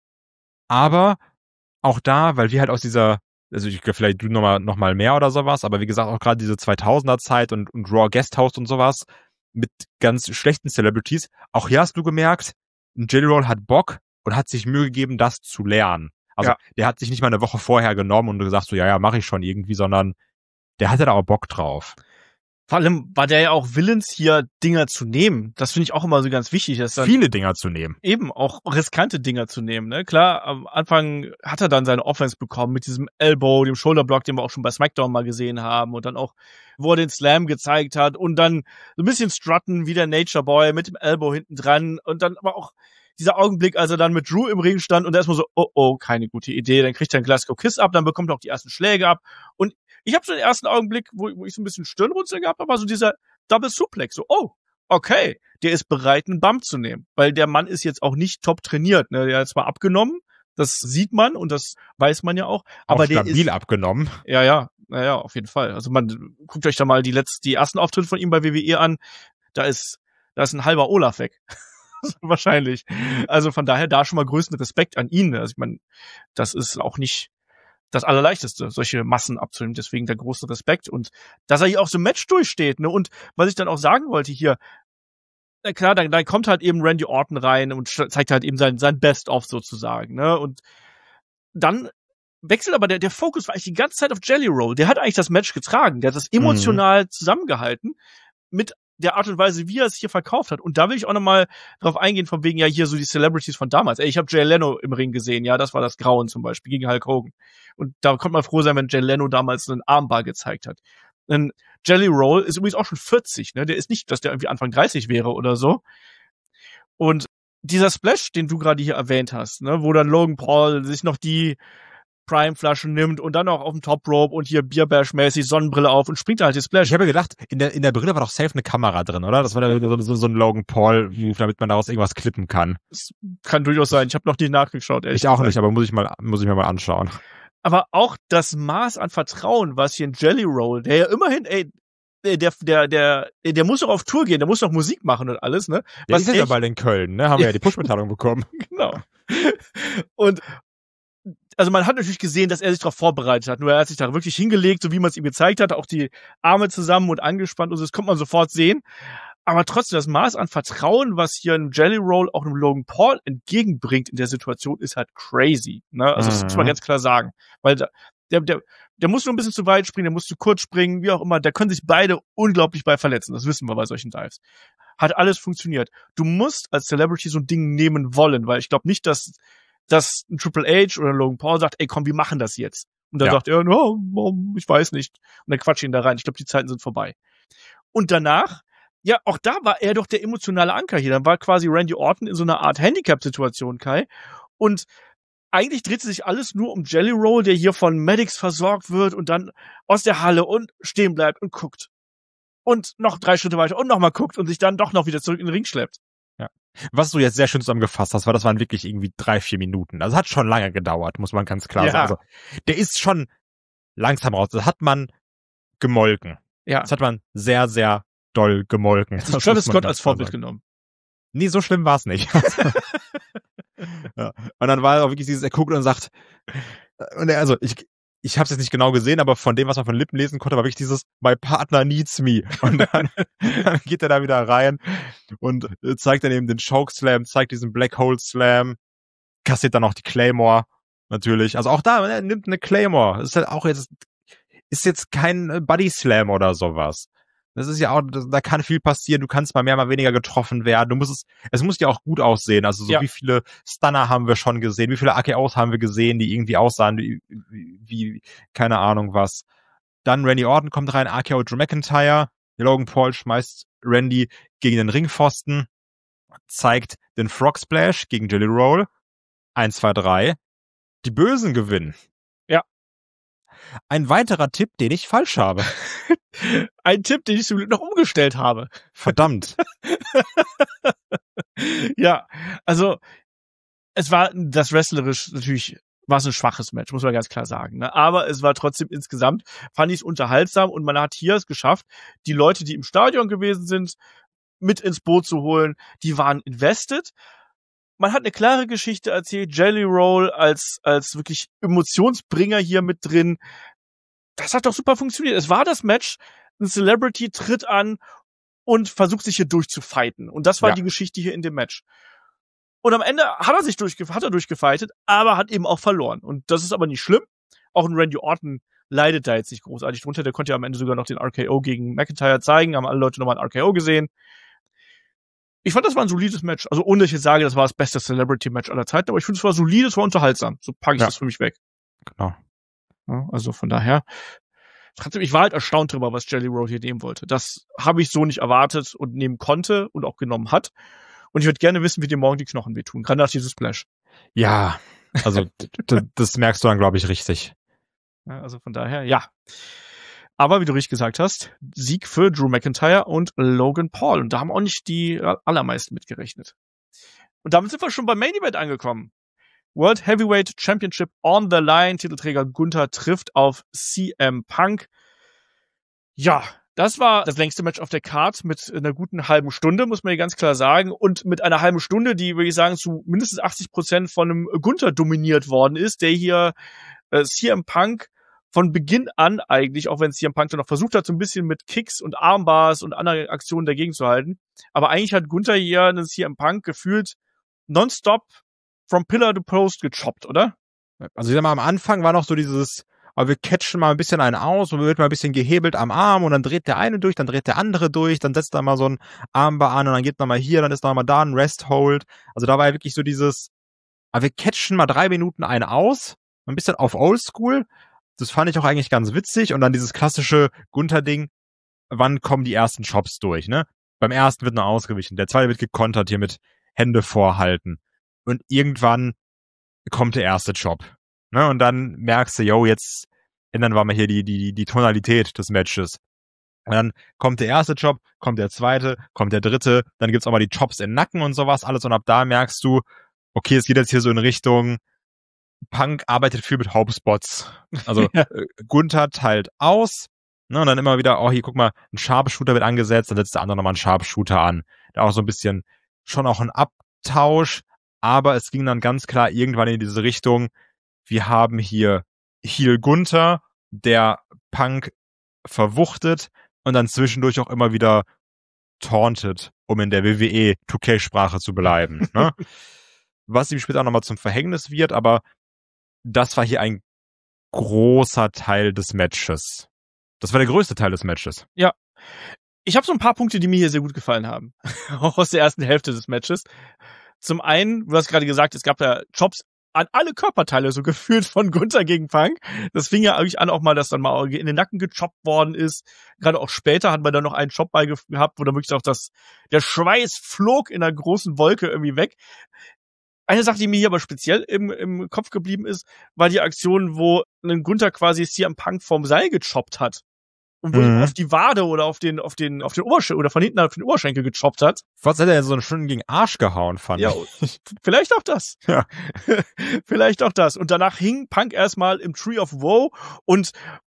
Aber auch da, weil wir halt aus dieser, also ich glaube, vielleicht du noch mal mehr oder sowas, aber wie gesagt, auch gerade diese 2000er Zeit und Raw Guesthouse und sowas mit ganz schlechten Celebrities, auch hier hast du gemerkt, Jelly Roll hat Bock und hat sich Mühe gegeben, das zu lernen. Also der hat sich nicht mal eine Woche vorher genommen und gesagt so, ja, mache ich schon irgendwie, sondern der hatte da auch Bock drauf. Vor allem war der ja auch willens, hier Dinger zu nehmen. Das finde ich auch immer so ganz wichtig. Dass dann viele Dinger zu nehmen. Eben, auch riskante Dinger zu nehmen. Ne? Klar, am Anfang hat er dann seine Offense bekommen mit diesem Elbow, dem Shoulderblock, den wir auch schon bei SmackDown mal gesehen haben. Und dann auch, wo er den Slam gezeigt hat. Und dann so ein bisschen strutten wie der Nature Boy mit dem Elbow hinten dran. Und dann aber auch dieser Augenblick, als er dann mit Drew im Ring stand und erstmal so, oh, keine gute Idee. Dann kriegt er einen Glasgow Kiss ab, dann bekommt er auch die ersten Schläge ab. Und ich habe so den ersten Augenblick, wo ich so ein bisschen Stirnrunzeln gehabt habe, war so dieser Double Suplex. So, okay, der ist bereit, einen Bump zu nehmen. Weil der Mann ist jetzt auch nicht top trainiert. Ne? Der hat zwar abgenommen, das sieht man und das weiß man ja auch. Aber auch der stabil ist abgenommen. Ja, auf jeden Fall. Also man guckt euch da mal die ersten Auftritte von ihm bei WWE an. Da ist ein halber Olaf weg. Wahrscheinlich. Also von daher da schon mal größten Respekt an ihn. Also ich meine, das ist auch nicht das Allerleichteste, solche Massen abzunehmen. Deswegen der große Respekt. Und dass er hier auch so ein Match durchsteht. Ne? Und was ich dann auch sagen wollte hier, na klar, dann kommt halt eben Randy Orton rein und zeigt halt eben sein Best-of sozusagen. Ne? Und dann wechselt aber der Fokus war eigentlich die ganze Zeit auf Jelly Roll. Der hat eigentlich das Match getragen. Der hat das emotional zusammengehalten mit der Art und Weise, wie er es hier verkauft hat. Und da will ich auch nochmal drauf eingehen, von wegen ja hier so die Celebrities von damals. Ich habe Jay Leno im Ring gesehen, ja, das war das Grauen zum Beispiel gegen Hulk Hogan. Und da konnte man froh sein, wenn Jay Leno damals einen Armbar gezeigt hat. Denn Jelly Roll ist übrigens auch schon 40, ne? Der ist nicht, dass der irgendwie Anfang 30 wäre oder so. Und dieser Splash, den du gerade hier erwähnt hast, ne, wo dann Logan Paul sich noch die Prime-Flaschen nimmt und dann auch auf dem Top Rope und hier Bierbash-mäßig Sonnenbrille auf und springt halt die Splash. Ich habe gedacht, in der Brille war doch safe eine Kamera drin, oder? Das war so ein Logan Paul-Move, damit man daraus irgendwas klippen kann. Das kann durchaus sein. Ich habe noch nicht nachgeschaut. Ich auch nicht, aber muss ich mir mal anschauen. Aber auch das Maß an Vertrauen, was hier in Jelly Roll, der ja immerhin, der muss doch auf Tour gehen, der muss doch Musik machen und alles, ne? Der ist ja bald in Köln, ne? Haben wir ja die Push-Mitteilung bekommen. Genau. Und also man hat natürlich gesehen, dass er sich darauf vorbereitet hat. Nur er hat sich da wirklich hingelegt, so wie man es ihm gezeigt hat, auch die Arme zusammen und angespannt und so, das kommt man sofort sehen. Aber trotzdem, das Maß an Vertrauen, was hier ein Jelly Roll auch einem Logan Paul entgegenbringt in der Situation, ist halt crazy. Ne? Also das muss man ganz klar sagen. Weil der muss nur ein bisschen zu weit springen, der muss zu kurz springen, wie auch immer. Da können sich beide unglaublich bei verletzen. Das wissen wir bei solchen Dives. Hat alles funktioniert. Du musst als Celebrity so ein Ding nehmen wollen, weil ich glaube nicht, dass ein Triple H oder ein Logan Paul sagt, ey komm, wir machen das jetzt. Und dann sagt er, no, ich weiß nicht. Und dann quatscht ihn da rein. Ich glaube, die Zeiten sind vorbei. Und danach, ja, auch da war er doch der emotionale Anker hier. Dann war quasi Randy Orton in so einer Art Handicap-Situation, Kai. Und eigentlich dreht sich alles nur um Jelly Roll, der hier von Medics versorgt wird und dann aus der Halle und stehen bleibt und guckt. Und noch 3 Schritte weiter und nochmal guckt und sich dann doch noch wieder zurück in den Ring schleppt. Ja. Was du jetzt sehr schön zusammengefasst hast, das waren wirklich irgendwie 3-4 Minuten. Also hat schon lange gedauert, muss man ganz klar sagen. Also, der ist schon langsam raus. Das hat man gemolken. Ja. Das hat man sehr, sehr doll gemolken. Hast du Travis Scott als Vorbild genommen? Nee, so schlimm war es nicht. Ja. Und dann war auch wirklich dieses, er guckt und sagt, und ich habe es jetzt nicht genau gesehen, aber von dem, was man von Lippen lesen konnte, war wirklich dieses My partner needs me. Und dann geht er da wieder rein und zeigt dann eben den Chokeslam, zeigt diesen Black Hole Slam, kassiert dann auch die Claymore natürlich. Also auch da, er nimmt eine Claymore. Ist halt auch ist jetzt kein Body Slam oder sowas. Das ist ja auch, da kann viel passieren. Du kannst mal mehr, mal weniger getroffen werden. Es muss ja auch gut aussehen. Also so wie viele Stunner haben wir schon gesehen? Wie viele AKOs haben wir gesehen, die irgendwie aussahen wie keine Ahnung was. Dann Randy Orton kommt rein, AKO Drew McIntyre. Logan Paul schmeißt Randy gegen den Ringpfosten, zeigt den Frog Splash gegen Jelly Roll. 1, 2, 3. Die Bösen gewinnen. Ja. Ein weiterer Tipp, den ich falsch habe. Ein Tipp, den ich zum Glück noch umgestellt habe. Verdammt. Ja, also es war das wrestlerisch natürlich war es ein schwaches Match, muss man ganz klar sagen. Ne? Aber es war trotzdem insgesamt, fand ich es unterhaltsam und man hat hier es geschafft, die Leute, die im Stadion gewesen sind, mit ins Boot zu holen. Die waren invested. Man hat eine klare Geschichte erzählt. Jelly Roll als wirklich Emotionsbringer hier mit drin. Das hat doch super funktioniert. Es war das Match, ein Celebrity tritt an und versucht sich hier durchzufighten. Und das war die Geschichte hier in dem Match. Und am Ende hat er durchgefightet, aber hat eben auch verloren. Und das ist aber nicht schlimm. Auch ein Randy Orton leidet da jetzt nicht großartig drunter. Der konnte ja am Ende sogar noch den RKO gegen McIntyre zeigen. Haben alle Leute nochmal ein RKO gesehen. Ich fand, das war ein solides Match. Also ohne dass ich jetzt sage, das war das beste Celebrity-Match aller Zeiten. Aber ich finde, es war solid, es war unterhaltsam. So packe ich das für mich weg. Genau. Ja, also von daher. Ich war halt erstaunt drüber, was Jelly Roll hier nehmen wollte. Das habe ich so nicht erwartet und nehmen konnte und auch genommen hat. Und ich würde gerne wissen, wie dir morgen die Knochen wehtun. Gerade nach diesem Splash. Ja, also das merkst du dann, glaube ich, richtig. Ja, also von daher, ja. Aber wie du richtig gesagt hast, Sieg für Drew McIntyre und Logan Paul. Und da haben auch nicht die allermeisten mitgerechnet. Und damit sind wir schon beim Main Event angekommen. World Heavyweight Championship on the line. Titelträger Gunther trifft auf CM Punk. Ja, das war das längste Match auf der Card mit einer guten halben Stunde, muss man hier ganz klar sagen. Und mit einer halben Stunde, die, würde ich sagen, zu mindestens 80% von einem Gunther dominiert worden ist, der hier CM Punk von Beginn an eigentlich, auch wenn CM Punk dann noch versucht hat, so ein bisschen mit Kicks und Armbars und anderen Aktionen dagegen zu halten. Aber eigentlich hat Gunther hier einen CM Punk gefühlt nonstop from Pillar to Post gechoppt, oder? Also ich sag mal, am Anfang war noch so dieses, aber wir catchen mal ein bisschen einen aus und wird mal ein bisschen gehebelt am Arm und dann dreht der eine durch, dann dreht der andere durch, dann setzt er mal so ein Armbar an und dann geht noch mal hier, dann ist noch mal da ein Rest-Hold. Also da war ja wirklich so dieses, aber wir catchen mal 3 Minuten einen aus, ein bisschen auf Oldschool. Das fand ich auch eigentlich ganz witzig und dann dieses klassische Gunther-Ding, wann kommen die ersten Chops durch, ne? Beim ersten wird noch ausgewichen, der zweite wird gekontert hier mit Hände vorhalten und irgendwann kommt der erste Chop. Ne, und dann merkst du, yo, jetzt ändern wir mal hier die Tonalität des Matches. Und dann kommt der erste Chop, kommt der zweite, kommt der dritte, dann gibt's auch mal die Chops in den Nacken und sowas, alles. Und ab da merkst du, okay, es geht jetzt hier so in Richtung, Punk arbeitet viel mit Hauptspots. Also Gunther teilt aus, ne, und dann immer wieder, oh, hier, guck mal, ein Sharpshooter wird angesetzt, dann setzt der andere nochmal einen Sharpshooter an. Da auch so ein bisschen, schon auch ein Abtausch, aber es ging dann ganz klar irgendwann in diese Richtung, wir haben hier Heel Gunther, der Punk verwuchtet und dann zwischendurch auch immer wieder tauntet, um in der WWE 2K-Sprache zu bleiben. Ne? Was ihm später auch nochmal zum Verhängnis wird, aber das war hier ein großer Teil des Matches. Das war der größte Teil des Matches. Ja. Ich habe so ein paar Punkte, die mir hier sehr gut gefallen haben. Auch aus der ersten Hälfte des Matches. Zum einen, du hast gerade gesagt, es gab da Chops an alle Körperteile so gefühlt von Gunther gegen Punk. Das fing ja eigentlich an auch mal, dass dann mal in den Nacken gechoppt worden ist. Gerade auch später hat man dann noch einen Chop bei gehabt, wo dann wirklich auch der Schweiß flog in einer großen Wolke irgendwie weg. Eine Sache, die mir hier aber speziell im Kopf geblieben ist, war die Aktion, wo ein Gunther quasi CM Punk vom Seil gechoppt hat. Und wo ihm auf die Wade oder auf den Oberschenkel oder von hinten auf den Oberschenkel gechoppt hat. Was hat er so eine Stunde gegen Arsch gehauen, fand ich. Vielleicht auch das. Ja. Vielleicht auch das. Und danach hing Punk erstmal im Tree of Woe und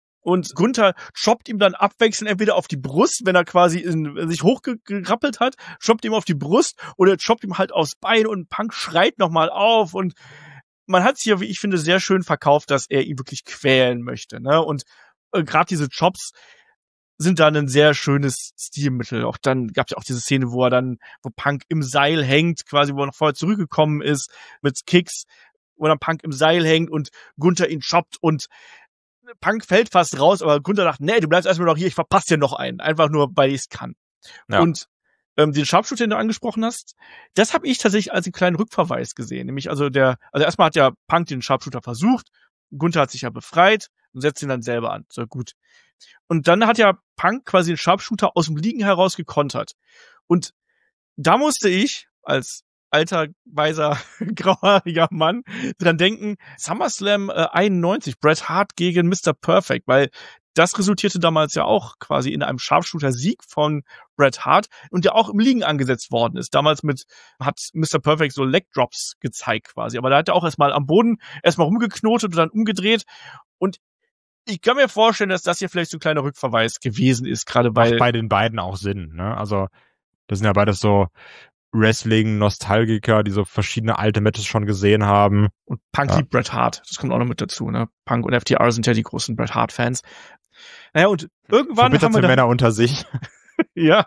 Gunther choppt ihm dann abwechselnd entweder auf die Brust, wenn er quasi sich hochgerappelt hat, choppt ihm auf die Brust oder choppt ihm halt aufs Bein und Punk schreit nochmal auf und man hat es hier, wie ich finde, sehr schön verkauft, dass er ihn wirklich quälen möchte, ne? Und gerade diese Chops sind da ein sehr schönes Stilmittel. Auch dann gab es ja auch diese Szene, wo Punk im Seil hängt, quasi, wo er noch vorher zurückgekommen ist mit Kicks, wo dann Punk im Seil hängt und Gunther ihn choppt und Punk fällt fast raus, aber Gunther dachte, nee, du bleibst erstmal noch hier, ich verpasse dir noch einen. Einfach nur, weil ich es kann. Ja. Und den Sharpshooter, den du angesprochen hast, das habe ich tatsächlich als einen kleinen Rückverweis gesehen. Nämlich also erstmal hat ja Punk den Sharpshooter versucht, Gunther hat sich ja befreit und setzt ihn dann selber an. So, gut. Und dann hat ja Punk quasi den Sharpshooter aus dem Liegen heraus gekontert. Und da musste ich als alter, weiser, grauhaariger Mann dran denken, SummerSlam 91, Bret Hart gegen Mr. Perfect, weil das resultierte damals ja auch quasi in einem Sharpshooter-Sieg von Bret Hart und der auch im Liegen angesetzt worden ist. Damals hat Mr. Perfect so Leg-Drops gezeigt quasi, aber da hat er auch erstmal am Boden erstmal rumgeknotet und dann umgedreht und ich kann mir vorstellen, dass das hier vielleicht so ein kleiner Rückverweis gewesen ist, gerade weil... Macht bei den beiden auch Sinn, ne? Also, das sind ja beides so Wrestling-Nostalgiker, die so verschiedene alte Matches schon gesehen haben. Und Punk liebt Bret Hart. Das kommt auch noch mit dazu, ne? Punk und FTR sind ja die großen Bret Hart-Fans. Naja, und irgendwann haben wir Männer unter sich. Ja.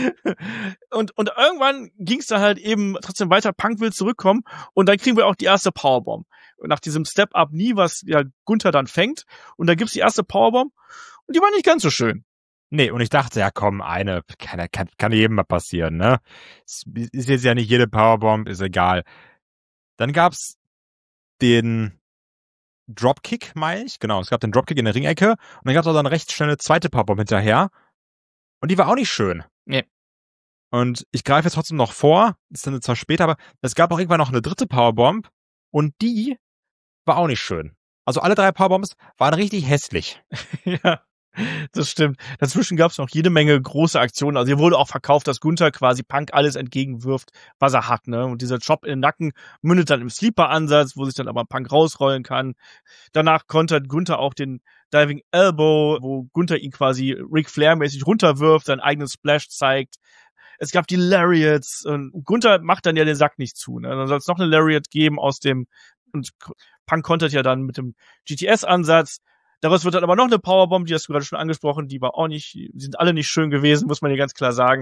Und irgendwann ging es dann halt eben trotzdem weiter. Punk will zurückkommen und dann kriegen wir auch die erste Powerbomb. Nach diesem Step-Up-Knee, was ja Gunther dann fängt. Und dann gibt's die erste Powerbomb und die war nicht ganz so schön. Nee, und ich dachte, ja komm, eine kann jedem mal passieren, ne? Ist jetzt ja nicht jede Powerbomb, ist egal. Dann gab's den Dropkick, meine ich. Genau, es gab den Dropkick in der Ringecke und dann gab's auch dann recht schnell eine zweite Powerbomb hinterher. Und die war auch nicht schön. Nee. Und ich greife jetzt trotzdem noch vor, das ist dann zwar später, aber es gab auch irgendwann noch eine dritte Powerbomb und die war auch nicht schön. Also alle 3 Powerbombs waren richtig hässlich. Ja. Das stimmt. Dazwischen gab es noch jede Menge große Aktionen. Also hier wurde auch verkauft, dass Gunther quasi Punk alles entgegenwirft, was er hat, ne? Und dieser Chop in den Nacken mündet dann im Sleeper-Ansatz, wo sich dann aber Punk rausrollen kann. Danach kontert Gunther auch den Diving Elbow, wo Gunther ihn quasi Ric Flair-mäßig runterwirft, seinen eigenen Splash zeigt. Es gab die Lariats und Gunther macht dann ja den Sack nicht zu, ne? Dann soll es noch eine Lariat geben und Punk kontert ja dann mit dem GTS-Ansatz. Daraus wird dann aber noch eine Powerbomb, die hast du gerade schon angesprochen, die sind alle nicht schön gewesen, muss man hier ganz klar sagen.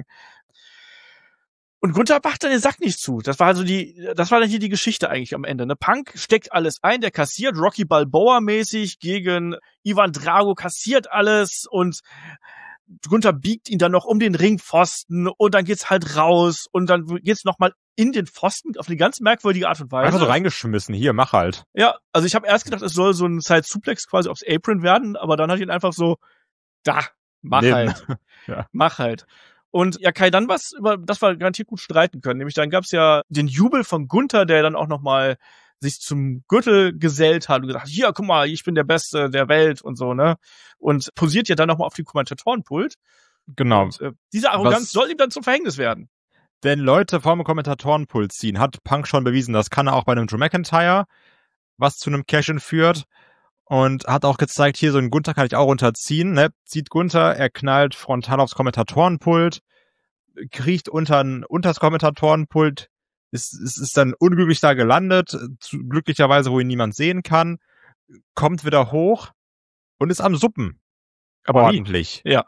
Und Gunther macht dann den Sack nicht zu. Das war dann hier die Geschichte eigentlich am Ende, ne? Punk steckt alles ein, der kassiert Rocky Balboa-mäßig gegen Ivan Drago, kassiert alles und Gunther biegt ihn dann noch um den Ringpfosten und dann geht's halt raus und dann geht's nochmal in den Pfosten auf eine ganz merkwürdige Art und Weise. Einfach so reingeschmissen, hier, mach halt. Ja, also ich habe erst gedacht, es soll so ein Side-Suplex quasi aufs Apron werden, aber dann hat ihn einfach so, mach halt. Ja. Mach halt. Und ja, Kai, dann über das wir garantiert gut streiten können. Nämlich dann gab's ja den Jubel von Gunther, der dann auch nochmal sich zum Gürtel gesellt hat und gesagt, hier, guck mal, ich bin der Beste der Welt und so, ne? Und posiert ja dann nochmal auf dem Kommentatorenpult. Genau. Und diese Arroganz soll ihm dann zum Verhängnis werden. Wenn Leute vom Kommentatorenpult ziehen, hat Punk schon bewiesen, das kann er auch bei einem Drew McIntyre, was zu einem Cash-In führt. Und hat auch gezeigt, hier so einen Gunther kann ich auch runterziehen, ne? Zieht Gunther, er knallt frontal aufs Kommentatorenpult, kriecht unters Kommentatorenpult, ist dann unglücklich da gelandet, glücklicherweise, wo ihn niemand sehen kann, kommt wieder hoch und ist am Suppen. Aber ordentlich. Ja.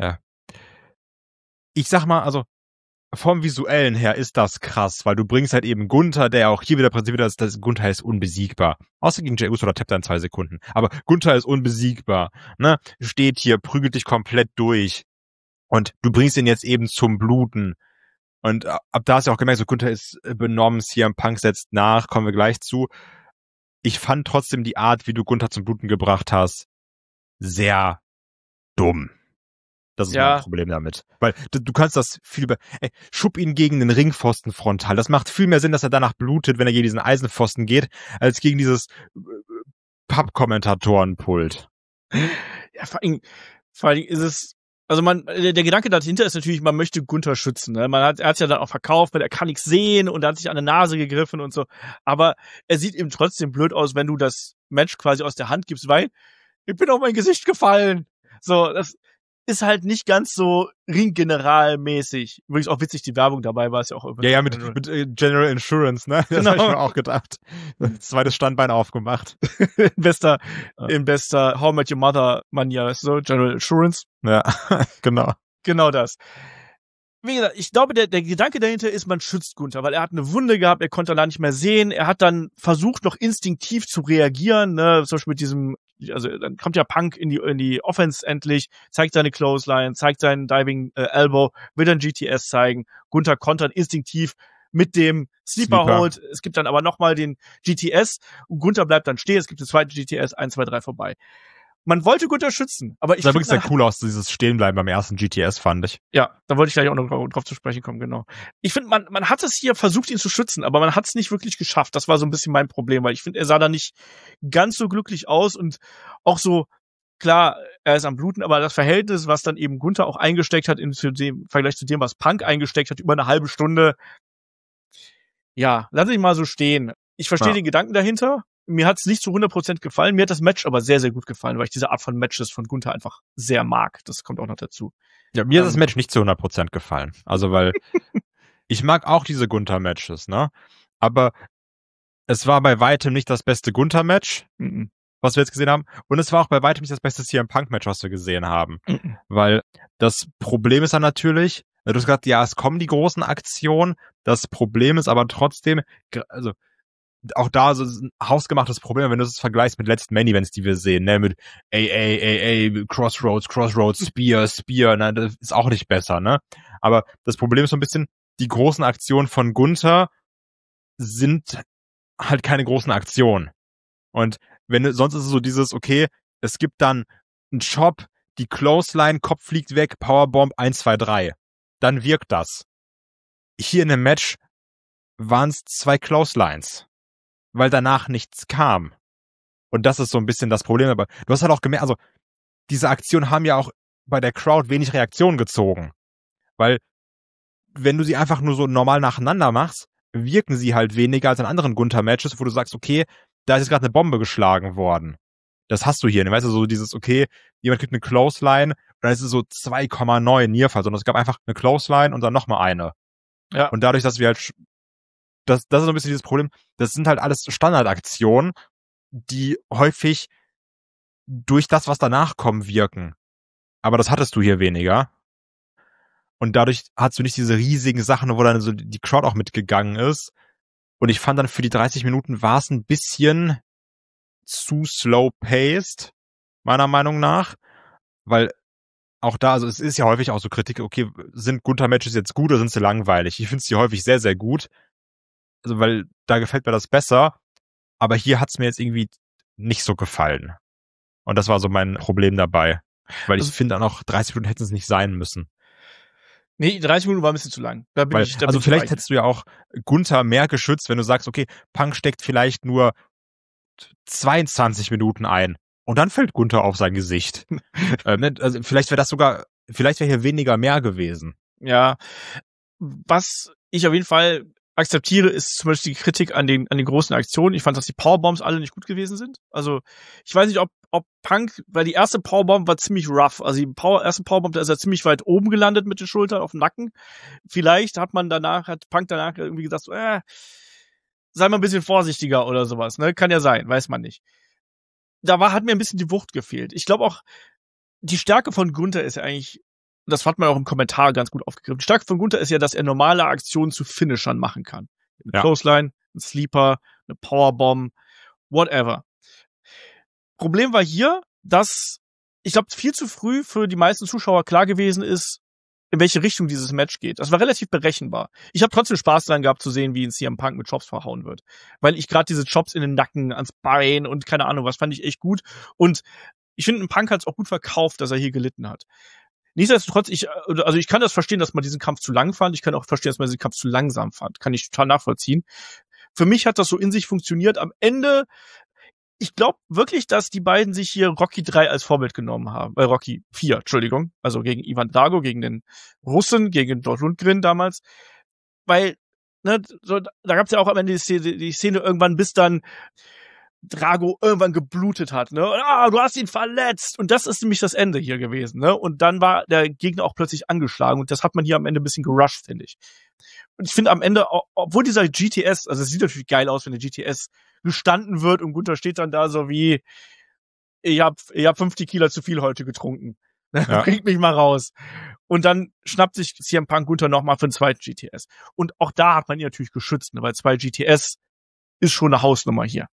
Ich sag mal, also vom Visuellen her ist das krass, weil du bringst halt eben Gunther, der auch hier wieder präsentiert ist, dass Gunther ist unbesiegbar. Außer gegen Jey Uso, da tappt er in 2 Sekunden. Aber Gunther ist unbesiegbar, ne? Steht hier, prügelt dich komplett durch. Und du bringst ihn jetzt eben zum Bluten. Und ab da hast du auch gemerkt, so Gunther ist benommen, CM Punk setzt nach, kommen wir gleich zu. Ich fand trotzdem die Art, wie du Gunther zum Bluten gebracht hast, sehr dumm. Das ist mein Problem damit. Weil du kannst das schub ihn gegen den Ringpfosten frontal. Das macht viel mehr Sinn, dass er danach blutet, wenn er gegen diesen Eisenpfosten geht, als gegen dieses Pappkommentatorenpult. Ja, vor allem ist es, also der Gedanke dahinter ist natürlich, man möchte Gunther schützen, ne? Er hat's ja dann auch verkauft, weil er kann nichts sehen und er hat sich an der Nase gegriffen und so. Aber er sieht eben trotzdem blöd aus, wenn du das Match quasi aus der Hand gibst, weil ich bin auf mein Gesicht gefallen. So, ist halt nicht ganz so Ringgeneral-mäßig. Übrigens auch witzig, die Werbung dabei war es ja auch irgendwie. Ja, mit General Insurance, ne? Das Genau. habe ich mir auch gedacht. Zweites Standbein aufgemacht. in bester How I Met Your Mother-Manier, so General Insurance. Ja, genau. Genau das. Wie gesagt, ich glaube, der Gedanke dahinter ist, man schützt Gunther, weil er hat eine Wunde gehabt, er konnte da nicht mehr sehen, er hat dann versucht, noch instinktiv zu reagieren, ne, zum Beispiel mit diesem, also dann kommt ja Punk in die Offense endlich, zeigt seine Clothesline, zeigt seinen Diving Elbow, will dann GTS zeigen, Gunther kontert instinktiv mit dem Sleeper Hold, es gibt dann aber nochmal den GTS und Gunther bleibt dann stehen, es gibt den zweiten GTS, 1, 2, 3 vorbei. Man wollte Gunther schützen, aber ich sah wirklich sehr cool aus, dieses Stehenbleiben beim ersten GTS, fand ich. Ja, da wollte ich gleich auch noch drauf zu sprechen kommen, genau. Ich finde, man hat es hier versucht, ihn zu schützen, aber man hat es nicht wirklich geschafft. Das war so ein bisschen mein Problem, weil ich finde, er sah da nicht ganz so glücklich aus und auch so, klar, er ist am Bluten, aber das Verhältnis, was dann eben Gunther auch eingesteckt hat im Vergleich zu dem, was Punk eingesteckt hat, über eine halbe Stunde, ja, lass ich mal so stehen. Ich verstehe den Gedanken dahinter. Mir hat's nicht zu 100% gefallen. Mir hat das Match aber sehr, sehr gut gefallen, weil ich diese Art von Matches von Gunther einfach sehr mag. Das kommt auch noch dazu. Ja, mir ist das Match nicht zu 100% gefallen. Also, weil ich mag auch diese Gunther-Matches, ne? Aber es war bei weitem nicht das beste Gunther-Match, was wir jetzt gesehen haben. Und es war auch bei weitem nicht das beste CM Punk-Match, was wir gesehen haben. Weil das Problem ist dann natürlich, du hast gesagt, ja, es kommen die großen Aktionen. Das Problem ist aber trotzdem, also auch da so ein hausgemachtes Problem, wenn du es vergleichst mit letzten Main-Events, die wir sehen, ne, mit Crossroads, Spear, ne, das ist auch nicht besser, ne. Aber das Problem ist so ein bisschen, die großen Aktionen von Gunther sind halt keine großen Aktionen. Und sonst ist es so dieses, okay, es gibt dann einen Chop, die Clothesline, Kopf fliegt weg, Powerbomb, 1, 2, 3. Dann wirkt das. Hier in dem Match waren es 2 Clotheslines, weil danach nichts kam. Und das ist so ein bisschen das Problem. Aber du hast halt auch gemerkt, also diese Aktionen haben ja auch bei der Crowd wenig Reaktion gezogen. Weil wenn du sie einfach nur so normal nacheinander machst, wirken sie halt weniger als in anderen Gunther-Matches, wo du sagst, okay, da ist jetzt gerade eine Bombe geschlagen worden. Das hast du hier. Weißt du, so dieses, okay, jemand kriegt eine Clothesline und dann ist es so 2,9 Nearfall, sondern es gab einfach eine Clothesline und dann nochmal eine. Ja. Und dadurch, dass wir halt das ist so ein bisschen dieses Problem, das sind halt alles Standardaktionen, die häufig durch das, was danach kommen, wirken. Aber das hattest du hier weniger. Und dadurch hast du nicht diese riesigen Sachen, wo dann so die Crowd auch mitgegangen ist. Und ich fand dann für die 30 Minuten war es ein bisschen zu slow-paced, meiner Meinung nach. Weil auch da, also es ist ja häufig auch so Kritik, okay, sind Gunther-Matches jetzt gut oder sind sie langweilig? Ich finde sie häufig sehr, sehr gut. Also, weil da gefällt mir das besser, aber hier hat's mir jetzt irgendwie nicht so gefallen. Und das war so mein Problem dabei. Weil ich finde dann auch 30 Minuten hätten es nicht sein müssen. Nee, 30 Minuten war ein bisschen zu lang. Also vielleicht hättest du ja auch Gunther mehr geschützt, wenn du sagst, okay, Punk steckt vielleicht nur 22 Minuten ein. Und dann fällt Gunther auf sein Gesicht. Also vielleicht wäre hier weniger mehr gewesen. Ja, was ich auf jeden Fall akzeptiere, ist zum Beispiel die Kritik an den großen Aktionen. Ich fand, dass die Powerbombs alle nicht gut gewesen sind. Also ich weiß nicht, ob Punk, weil die erste Powerbomb war ziemlich rough. Also die erste Powerbomb, da ist er ziemlich weit oben gelandet mit den Schultern auf dem Nacken. Vielleicht hat Punk danach irgendwie gesagt, so, sei mal ein bisschen vorsichtiger oder sowas. Ne, kann ja sein, weiß man nicht. Hat mir ein bisschen die Wucht gefehlt. Ich glaube auch, die Stärke von Gunther ist ja eigentlich, das hat man auch im Kommentar ganz gut aufgegriffen. Die Stärke von Gunther ist ja, dass er normale Aktionen zu Finishern machen kann. Eine Clothesline, ein Sleeper, eine Powerbomb, whatever. Problem war hier, dass ich glaube, viel zu früh für die meisten Zuschauer klar gewesen ist, in welche Richtung dieses Match geht. Das war relativ berechenbar. Ich habe trotzdem Spaß daran gehabt zu sehen, wie ein CM Punk mit Chops verhauen wird. Weil ich gerade diese Chops in den Nacken, ans Bein und keine Ahnung was, fand ich echt gut. Und ich finde, ein Punk hat es auch gut verkauft, dass er hier gelitten hat. Nichtsdestotrotz, ich kann das verstehen, dass man diesen Kampf zu lang fand. Ich kann auch verstehen, dass man diesen Kampf zu langsam fand. Kann ich total nachvollziehen. Für mich hat das so in sich funktioniert. Am Ende, ich glaube wirklich, dass die beiden sich hier Rocky 3 als Vorbild genommen haben. Rocky 4, Entschuldigung. Also gegen Ivan Drago, gegen den Russen, gegen Dolph Lundgren damals. Weil, ne, so, da gab's ja auch am Ende die Szene irgendwann, bis dann Drago irgendwann geblutet hat, ne? Du hast ihn verletzt. Und das ist nämlich das Ende hier gewesen, ne? Und dann war der Gegner auch plötzlich angeschlagen. Und das hat man hier am Ende ein bisschen gerusht, finde ich. Und ich finde am Ende, obwohl dieser GTS, also es sieht natürlich geil aus, wenn der GTS gestanden wird und Gunther steht dann da so wie, ich hab 5 Tequila zu viel heute getrunken. Ja. Bringt mich mal raus. Und dann schnappt sich CM Punk Gunther nochmal für den zweiten GTS. Und auch da hat man ihn natürlich geschützt, ne? Weil 2 GTS ist schon eine Hausnummer hier.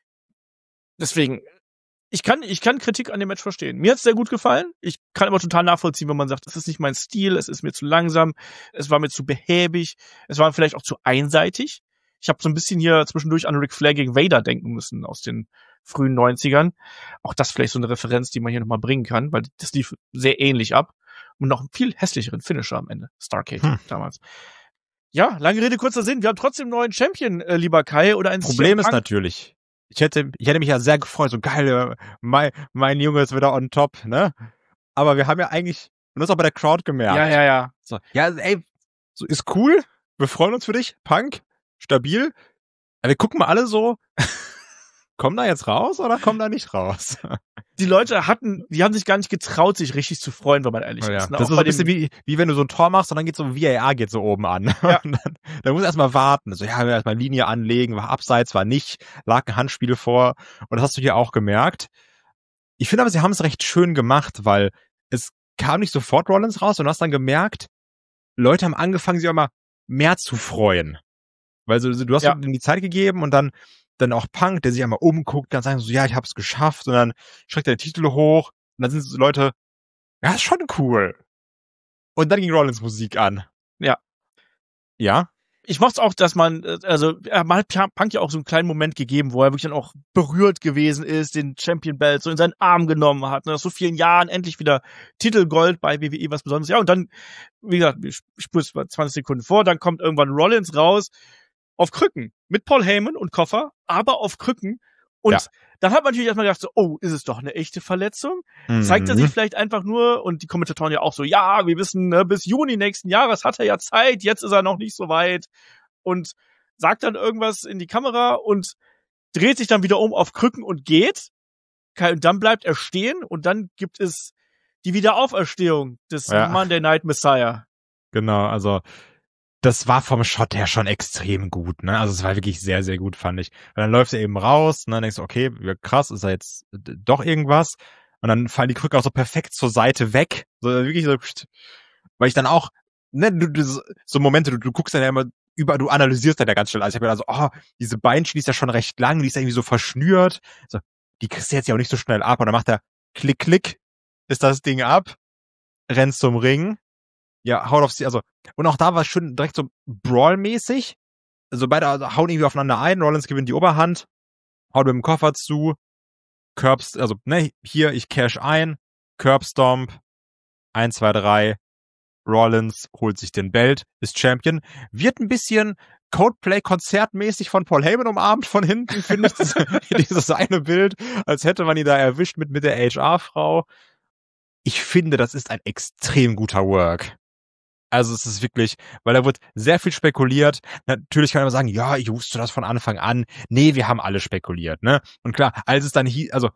Deswegen, ich kann Kritik an dem Match verstehen. Mir hat's sehr gut gefallen. Ich kann aber total nachvollziehen, wenn man sagt, das ist nicht mein Stil, es ist mir zu langsam, es war mir zu behäbig, es war vielleicht auch zu einseitig. Ich habe so ein bisschen hier zwischendurch an Ric Flair gegen Vader denken müssen aus den frühen 90ern. Auch das vielleicht so eine Referenz, die man hier nochmal bringen kann, weil das lief sehr ähnlich ab. Und noch einen viel hässlicheren Finisher am Ende. Starcade damals. Ja, lange Rede, kurzer Sinn. Wir haben trotzdem einen neuen Champion, lieber Kai, oder ein Problem ist natürlich, ich hätte mich ja sehr gefreut, so geil, mein Junge ist wieder on top, ne? Aber wir haben ja eigentlich, und das auch bei der Crowd gemerkt. Ja. So, ja, ey, so ist cool, wir freuen uns für dich, Punk, stabil. Aber wir gucken mal alle so, kommen da jetzt raus oder kommen da nicht raus? Die Leute die haben sich gar nicht getraut, sich richtig zu freuen, wenn man ehrlich ist. Ne? Das ist so ein bisschen wie wenn du so ein Tor machst und dann geht so ein VAR geht so oben an. Ja. Und dann musst du erstmal warten. So, ja, erstmal Linie anlegen, war abseits, war nicht, lag ein Handspiel vor. Und das hast du hier auch gemerkt. Ich finde aber, sie haben es recht schön gemacht, weil es kam nicht sofort Rollins raus und du hast dann gemerkt, Leute haben angefangen, sich auch mal mehr zu freuen. Weil du hast ihnen die Zeit gegeben und dann auch Punk, der sich einmal umguckt, dann sagen so, ja, ich hab's geschafft, und dann streckt er den Titel hoch, und dann sind so Leute, ja, ist schon cool. Und dann ging Rollins Musik an. Ja. Ja? Ich mochte es auch, dass man hat Punk ja auch so einen kleinen Moment gegeben, wo er wirklich dann auch berührt gewesen ist, den Champion Belt so in seinen Arm genommen hat, ne, nach so vielen Jahren endlich wieder Titelgold bei WWE, was Besonderes. Ja, und dann, wie gesagt, ich spule es mal 20 Sekunden vor, dann kommt irgendwann Rollins raus, auf Krücken, mit Paul Heyman und Koffer, aber auf Krücken. Und dann hat man natürlich erstmal gedacht so, oh, ist es doch eine echte Verletzung? Zeigt er sich vielleicht einfach nur, und die Kommentatoren ja auch so, ja, wir wissen, ne, bis Juni nächsten Jahres hat er ja Zeit, jetzt ist er noch nicht so weit. Und sagt dann irgendwas in die Kamera und dreht sich dann wieder um auf Krücken und geht. Und dann bleibt er stehen und dann gibt es die Wiederauferstehung des Monday Night Messiah. Genau, also das war vom Shot her schon extrem gut, ne? Also es war wirklich sehr, sehr gut, fand ich. Weil dann läuft er eben raus und dann denkst du, okay, krass, ist er jetzt doch irgendwas? Und dann fallen die Krücken auch so perfekt zur Seite weg. So wirklich so, weil ich dann auch, ne, so Momente, du guckst dann ja immer du analysierst dann ja ganz schnell. Also ich habe ja so, diese Beinschiene ist ja schon recht lang, die ist ja irgendwie so verschnürt. So, die kriegst du jetzt ja auch nicht so schnell ab. Und dann macht er Klick, Klick, ist das Ding ab, rennt zum Ring. Ja, haut auf sie, also, und auch da war es schön direkt so Brawl-mäßig. Also beide hauen irgendwie aufeinander ein, Rollins gewinnt die Oberhand, haut mit dem Koffer zu, Curbs, also, ne, hier, ich cash ein, Curbstomp, 1, 2, 3, Rollins holt sich den Belt, ist Champion, wird ein bisschen Codeplay-konzertmäßig von Paul Heyman umarmt von hinten, finde ich, dieses eine Bild, als hätte man ihn da erwischt mit der HR-Frau. Ich finde, das ist ein extrem guter Work. Also es ist wirklich, weil da wird sehr viel spekuliert. Natürlich kann man sagen, ja, ich wusste das von Anfang an. Nee, wir haben alle spekuliert, ne? Und klar, als dann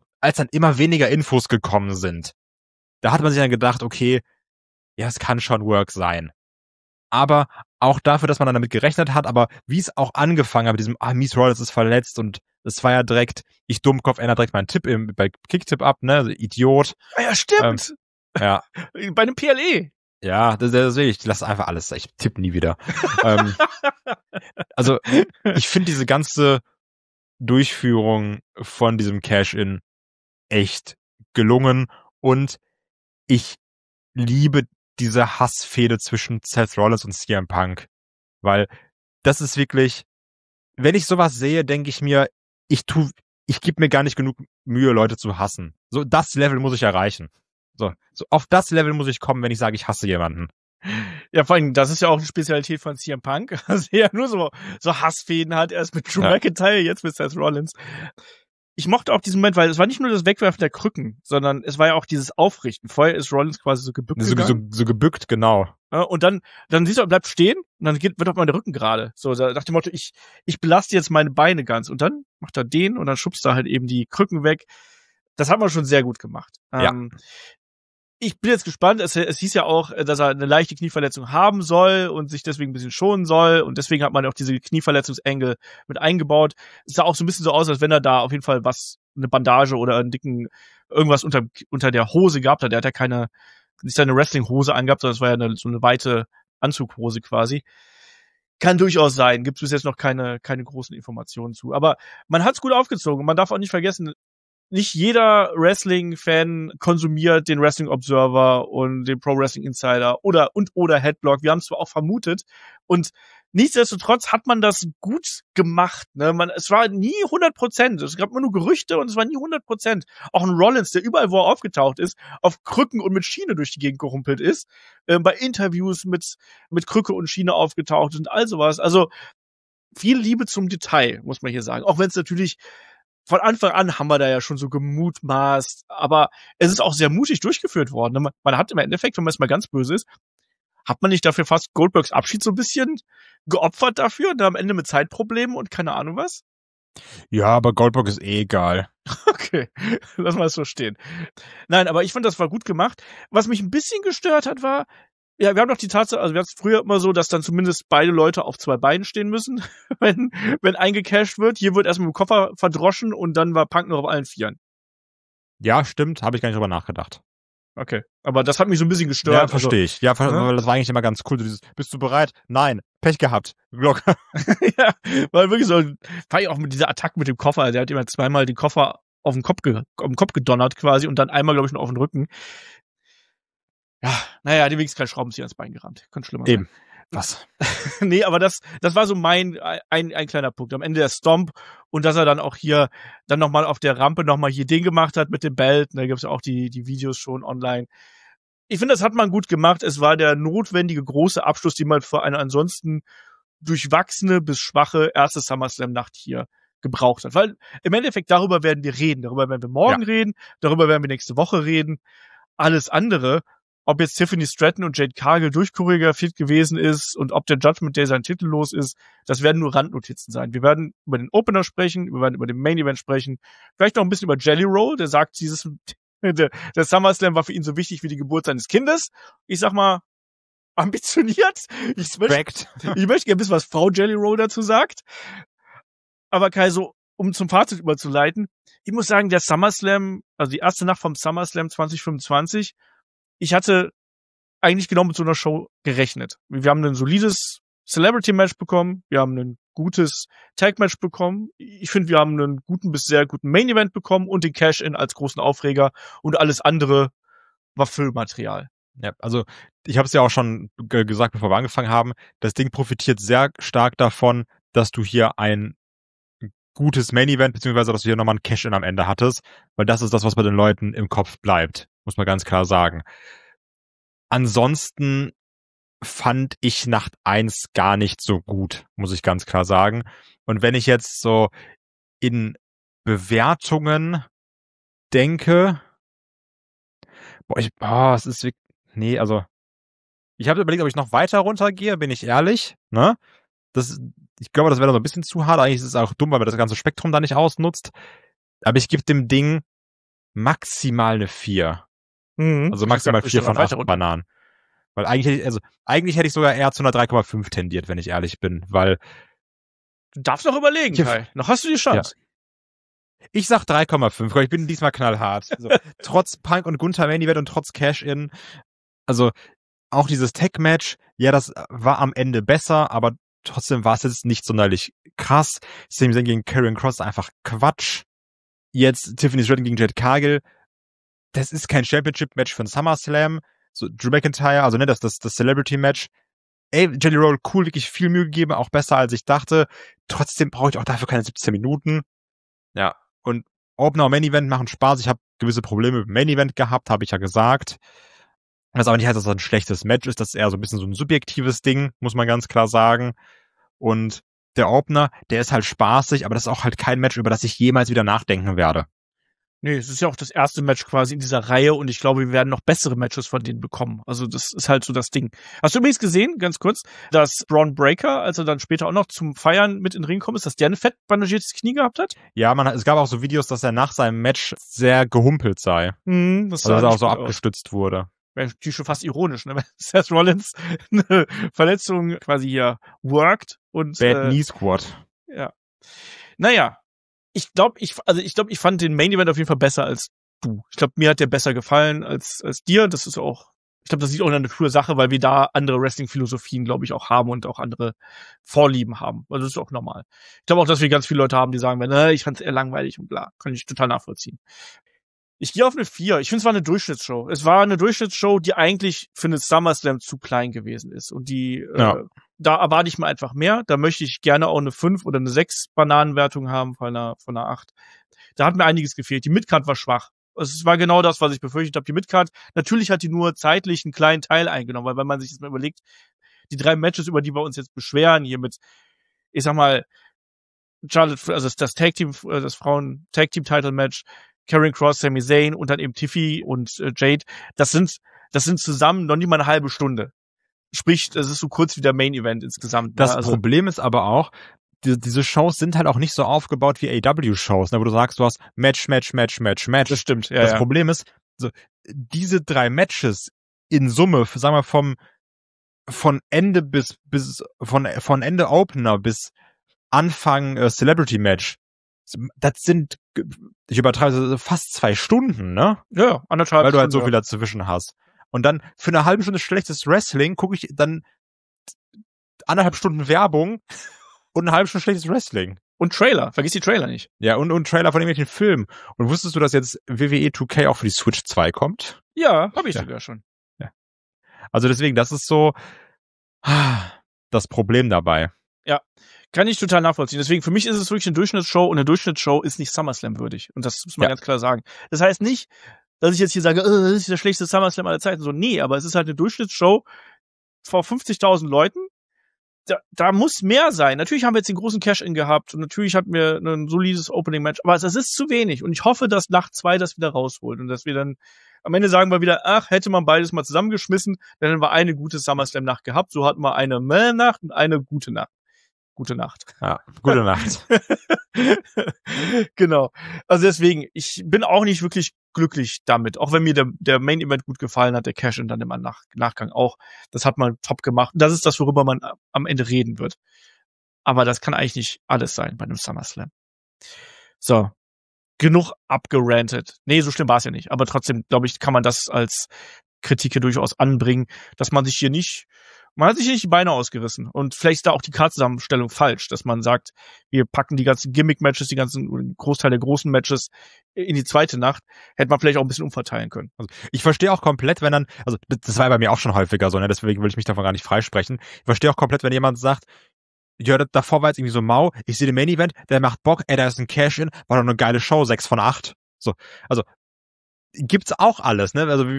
immer weniger Infos gekommen sind, da hat man sich dann gedacht, okay, ja, es kann schon Work sein. Aber auch dafür, dass man dann damit gerechnet hat, aber wie es auch angefangen hat mit diesem, Mies Rollins ist verletzt, und es war ja direkt, ich Dummkopf ändert direkt meinen Tipp bei Kicktip ab, ne? Also Idiot. Ja, stimmt. Ja. Bei einem PLE. Ja, das sehe ich lasse einfach alles, ich tippe nie wieder. Also, ich finde diese ganze Durchführung von diesem Cash-In echt gelungen, und ich liebe diese Hassfehde zwischen Seth Rollins und CM Punk, weil das ist wirklich, wenn ich sowas sehe, denke ich mir, ich gebe mir gar nicht genug Mühe, Leute zu hassen. So, das Level muss ich erreichen. So auf das Level muss ich kommen, wenn ich sage, ich hasse jemanden. Ja, vor allem, das ist ja auch eine Spezialität von CM Punk, dass er ja nur so Hassfäden hat, erst mit Drew McIntyre, jetzt mit Seth Rollins. Ich mochte auch diesen Moment, weil es war nicht nur das Wegwerfen der Krücken, sondern es war ja auch dieses Aufrichten. Vorher ist Rollins quasi so gebückt gegangen. So gebückt, genau. Und dann siehst du, er bleibt stehen und dann wird auf mal der Rücken gerade. So, nach dem Motto, ich belaste jetzt meine Beine ganz. Und dann macht er den und dann schubst er halt eben die Krücken weg. Das hat man schon sehr gut gemacht. Ja. Ich bin jetzt gespannt. Es hieß ja auch, dass er eine leichte Knieverletzung haben soll und sich deswegen ein bisschen schonen soll. Und deswegen hat man auch diese Knieverletzungsengel mit eingebaut. Es sah auch so ein bisschen so aus, als wenn er da auf jeden Fall eine Bandage oder einen dicken, irgendwas unter der Hose gehabt hat. Der hat ja nicht seine Wrestling-Hose angehabt, sondern es war ja so eine weite Anzughose quasi. Kann durchaus sein. Gibt es bis jetzt noch keine großen Informationen zu. Aber man hat's gut aufgezogen. Man darf auch nicht vergessen, nicht jeder Wrestling-Fan konsumiert den Wrestling Observer und den Pro Wrestling Insider oder Headlock. Wir haben es zwar auch vermutet und nichtsdestotrotz hat man das gut gemacht. Ne? Es war nie 100%. Es gab immer nur Gerüchte und es war nie 100%. Auch ein Rollins, der überall, wo er aufgetaucht ist, auf Krücken und mit Schiene durch die Gegend gerumpelt ist, bei Interviews mit Krücke und Schiene aufgetaucht und all sowas. Also viel Liebe zum Detail, muss man hier sagen. Auch wenn es natürlich von Anfang an haben wir da ja schon so gemutmaßt, aber es ist auch sehr mutig durchgeführt worden. Man hat im Endeffekt, wenn man es mal ganz böse ist, hat man nicht dafür fast Goldbergs Abschied so ein bisschen geopfert dafür und dann am Ende mit Zeitproblemen und keine Ahnung was? Ja, aber Goldberg ist egal. Okay, lass mal das so stehen. Nein, aber ich fand, das war gut gemacht. Was mich ein bisschen gestört hat, war, ja, wir haben doch die Tatsache, also wir hatten es früher immer so, dass dann zumindest beide Leute auf zwei Beinen stehen müssen, wenn eingecasht wird. Hier wird erst mit dem Koffer verdroschen und dann war Punk noch auf allen Vieren. Ja, stimmt, habe ich gar nicht drüber nachgedacht. Okay, aber das hat mich so ein bisschen gestört. Ja, verstehe ich. Ja, weil das war eigentlich immer ganz cool. Bist du bereit? Nein. Pech gehabt. Glock. Ja, weil wirklich so, war ich auch mit dieser Attacke mit dem Koffer. Der hat immer zweimal den Koffer auf den Kopf gedonnert quasi und dann einmal, glaube ich, noch auf den Rücken. Ja, naja, dem wenigstens kein Schraubenzieher ins Bein gerammt. Könnte schlimmer sein. Eben. Was? Nee, aber das war so ein kleiner Punkt. Am Ende der Stomp und dass er dann auch hier dann nochmal auf der Rampe nochmal hier den gemacht hat mit dem Belt. Da gibt's ja auch die Videos schon online. Ich finde, das hat man gut gemacht. Es war der notwendige große Abschluss, den man für eine ansonsten durchwachsene bis schwache erste SummerSlam-Nacht hier gebraucht hat. Weil im Endeffekt darüber werden wir reden. Darüber werden wir morgen reden. Darüber werden wir nächste Woche reden. Alles andere, ob jetzt Tiffany Stratton und Jade Cargill durchchoreografiert gewesen ist und ob der Judgment Day sein Titel los ist, das werden nur Randnotizen sein. Wir werden über den Opener sprechen, wir werden über den Main Event sprechen, vielleicht noch ein bisschen über Jelly Roll, der sagt, der SummerSlam war für ihn so wichtig wie die Geburt seines Kindes. Ich sag mal, ambitioniert. Ich möchte gerne wissen, was Frau Jelly Roll dazu sagt. Aber Kai, so, um zum Fazit überzuleiten, ich muss sagen, der SummerSlam, also die erste Nacht vom SummerSlam 2025, ich hatte eigentlich genau mit so einer Show gerechnet. Wir haben ein solides Celebrity-Match bekommen, wir haben ein gutes Tag-Match bekommen, ich finde, wir haben einen guten bis sehr guten Main-Event bekommen und den Cash-In als großen Aufreger und alles andere war Füllmaterial. Ja, also ich habe es ja auch schon gesagt, bevor wir angefangen haben, das Ding profitiert sehr stark davon, dass du hier ein gutes Main-Event, beziehungsweise dass du hier nochmal ein Cash-In am Ende hattest, weil das ist das, was bei den Leuten im Kopf bleibt, muss man ganz klar sagen. Ansonsten fand ich Nacht 1 gar nicht so gut, muss ich ganz klar sagen. Und wenn ich jetzt so in Bewertungen denke, es ist wirklich, nee, also ich habe überlegt, ob ich noch weiter runtergehe, bin ich ehrlich, ne? Ich glaube, das wäre so ein bisschen zu hart. Eigentlich ist es auch dumm, weil man das ganze Spektrum da nicht ausnutzt. Aber ich gebe dem Ding maximal eine 4. Also maximal 4 von 8 Bananen. Weil eigentlich hätte ich sogar eher zu einer 3,5 tendiert, wenn ich ehrlich bin, weil du darfst noch überlegen, Kai. Noch hast du die Chance. Ja. Ich sag 3,5, ich bin diesmal knallhart. Also, trotz Punk und Gunther Main Event und trotz Cash-In. Also auch dieses Tag-Match, ja, das war am Ende besser, aber trotzdem war es jetzt nicht sonderlich krass. Sami Zayn gegen Karrion Kross einfach Quatsch. Jetzt Tiffany Stratton gegen Jade Cargill. Das ist kein Championship-Match für einen SummerSlam. So Drew McIntyre, also ne, das Celebrity-Match. Ey, Jelly Roll, cool, wirklich viel Mühe gegeben, auch besser als ich dachte. Trotzdem brauche ich auch dafür keine 17 Minuten. Ja, und Opener und Main Event machen Spaß. Ich habe gewisse Probleme mit dem Main Event gehabt, habe ich ja gesagt. Was aber nicht heißt, dass das ein schlechtes Match ist. Das ist eher so ein bisschen so ein subjektives Ding, muss man ganz klar sagen. Und der Opener, der ist halt spaßig, aber das ist auch halt kein Match, über das ich jemals wieder nachdenken werde. Nee, es ist ja auch das erste Match quasi in dieser Reihe und ich glaube, wir werden noch bessere Matches von denen bekommen. Also das ist halt so das Ding. Hast du übrigens gesehen, ganz kurz, dass Braun Breaker, als er dann später auch noch zum Feiern mit in den Ring gekommen ist, dass der ein fett bandagiertes Knie gehabt hat? Ja, es gab auch so Videos, dass er nach seinem Match sehr gehumpelt sei. Das Also dass er auch so abgestützt wurde. Wäre natürlich schon fast ironisch, ne? Wenn Seth Rollins eine Verletzung quasi hier worked und Bad Knee Squad. Ja. Naja. Ich glaube, ich fand den Main Event auf jeden Fall besser als du. Ich glaube, mir hat der besser gefallen als dir. Das ist auch, ich glaube, das ist auch eine coole Sache, weil wir da andere Wrestling-Philosophien, glaube ich, auch haben und auch andere Vorlieben haben. Also das ist auch normal. Ich glaube auch, dass wir ganz viele Leute haben, die sagen, ich fand es eher langweilig und bla. Kann ich total nachvollziehen. Ich gehe auf eine 4. Ich finde, es war eine Durchschnittsshow. Es war eine Durchschnittsshow, die eigentlich für eine SummerSlam zu klein gewesen ist. Und da erwarte ich mir einfach mehr. Da möchte ich gerne auch eine 5 oder eine 6 Bananenwertung haben von einer 8. Da hat mir einiges gefehlt. Die Midcard war schwach. Es war genau das, was ich befürchtet habe. Die Midcard, natürlich hat die nur zeitlich einen kleinen Teil eingenommen, weil wenn man sich das mal überlegt, die 3 Matches, über die wir uns jetzt beschweren, hier mit, ich sag mal, Charlotte, also das Tag-Team, das Frauen-Tag-Team-Title-Match, Karrion Kross, Sami Zayn und dann eben Tiffy und Jade, das sind zusammen noch nicht mal eine halbe Stunde. Sprich, das ist so kurz wie der Main-Event insgesamt. Das Problem ist aber auch, diese Shows sind halt auch nicht so aufgebaut wie AEW-Shows, wo du sagst, du hast Match. Das stimmt, ja. Das Problem ist, so, diese 3 Matches in Summe, sagen wir von Ende von Ende Opener bis Anfang Celebrity Match, das sind, ich übertreibe, fast 2 Stunden, ne? Ja, 1,5 Stunden. Weil du halt so viel dazwischen hast. Und dann für eine halbe Stunde schlechtes Wrestling gucke ich dann 1,5 Stunden Werbung und eine halbe Stunde schlechtes Wrestling. Und Trailer, vergiss die Trailer nicht. Ja, und Trailer von irgendwelchen Filmen. Und wusstest du, dass jetzt WWE 2K auch für die Switch 2 kommt? Ja, habe ich sogar schon. Ja. Also deswegen, das ist so das Problem dabei. Ja, kann ich total nachvollziehen. Deswegen, für mich ist es wirklich eine Durchschnittsshow und eine Durchschnittsshow ist nicht SummerSlam würdig. Und das muss man ganz klar sagen. Das heißt nicht, dass ich jetzt hier sage, das ist der schlechteste SummerSlam aller Zeiten. So, nee, aber es ist halt eine Durchschnittsshow vor 50.000 Leuten. Da muss mehr sein. Natürlich haben wir jetzt den großen Cash-In gehabt und natürlich hatten wir ein solides Opening-Match, aber es ist zu wenig. Und ich hoffe, dass Nacht 2 das wieder rausholt und dass wir dann am Ende sagen wir wieder, hätte man beides mal zusammengeschmissen, dann hätten wir eine gute SummerSlam-Nacht gehabt. So hatten wir eine Nacht und eine gute Nacht. Gute Nacht. Ja, gute Nacht. Genau. Also deswegen, ich bin auch nicht wirklich glücklich damit. Auch wenn mir der Main Event gut gefallen hat, der Cash-In dann im Nachgang auch. Das hat man top gemacht. Das ist das, worüber man am Ende reden wird. Aber das kann eigentlich nicht alles sein bei einem SummerSlam. So. Genug abgerantet. Nee, so schlimm war es ja nicht. Aber trotzdem, glaube ich, kann man das als Kritik hier durchaus anbringen, dass man sich man hat sich nicht die Beine ausgerissen. Und vielleicht ist da auch die Kartzusammenstellung falsch, dass man sagt, wir packen die ganzen Gimmick-Matches, den Großteil der großen Matches in die zweite Nacht. Hätte man vielleicht auch ein bisschen umverteilen können. Also ich verstehe auch komplett, wenn dann, also das war bei mir auch schon häufiger so, ne, deswegen will ich mich davon gar nicht freisprechen. Ich verstehe auch komplett, wenn jemand sagt, ja, davor war jetzt irgendwie so mau, ich sehe den Main Event, der macht Bock, da ist ein Cash-In, war doch eine geile Show, 6 von 8. So, also gibt's auch alles, ne? Also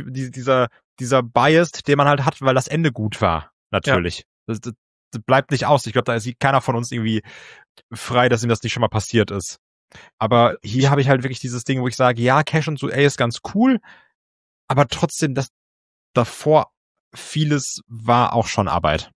dieser Bias, den man halt hat, weil das Ende gut war. Natürlich. Ja. Das bleibt nicht aus. Ich glaube, da ist keiner von uns irgendwie frei, dass ihm das nicht schon mal passiert ist. Aber hier habe ich halt wirklich dieses Ding, wo ich sage, ja, Cash und so, ist ganz cool, aber trotzdem, das davor vieles war auch schon Arbeit.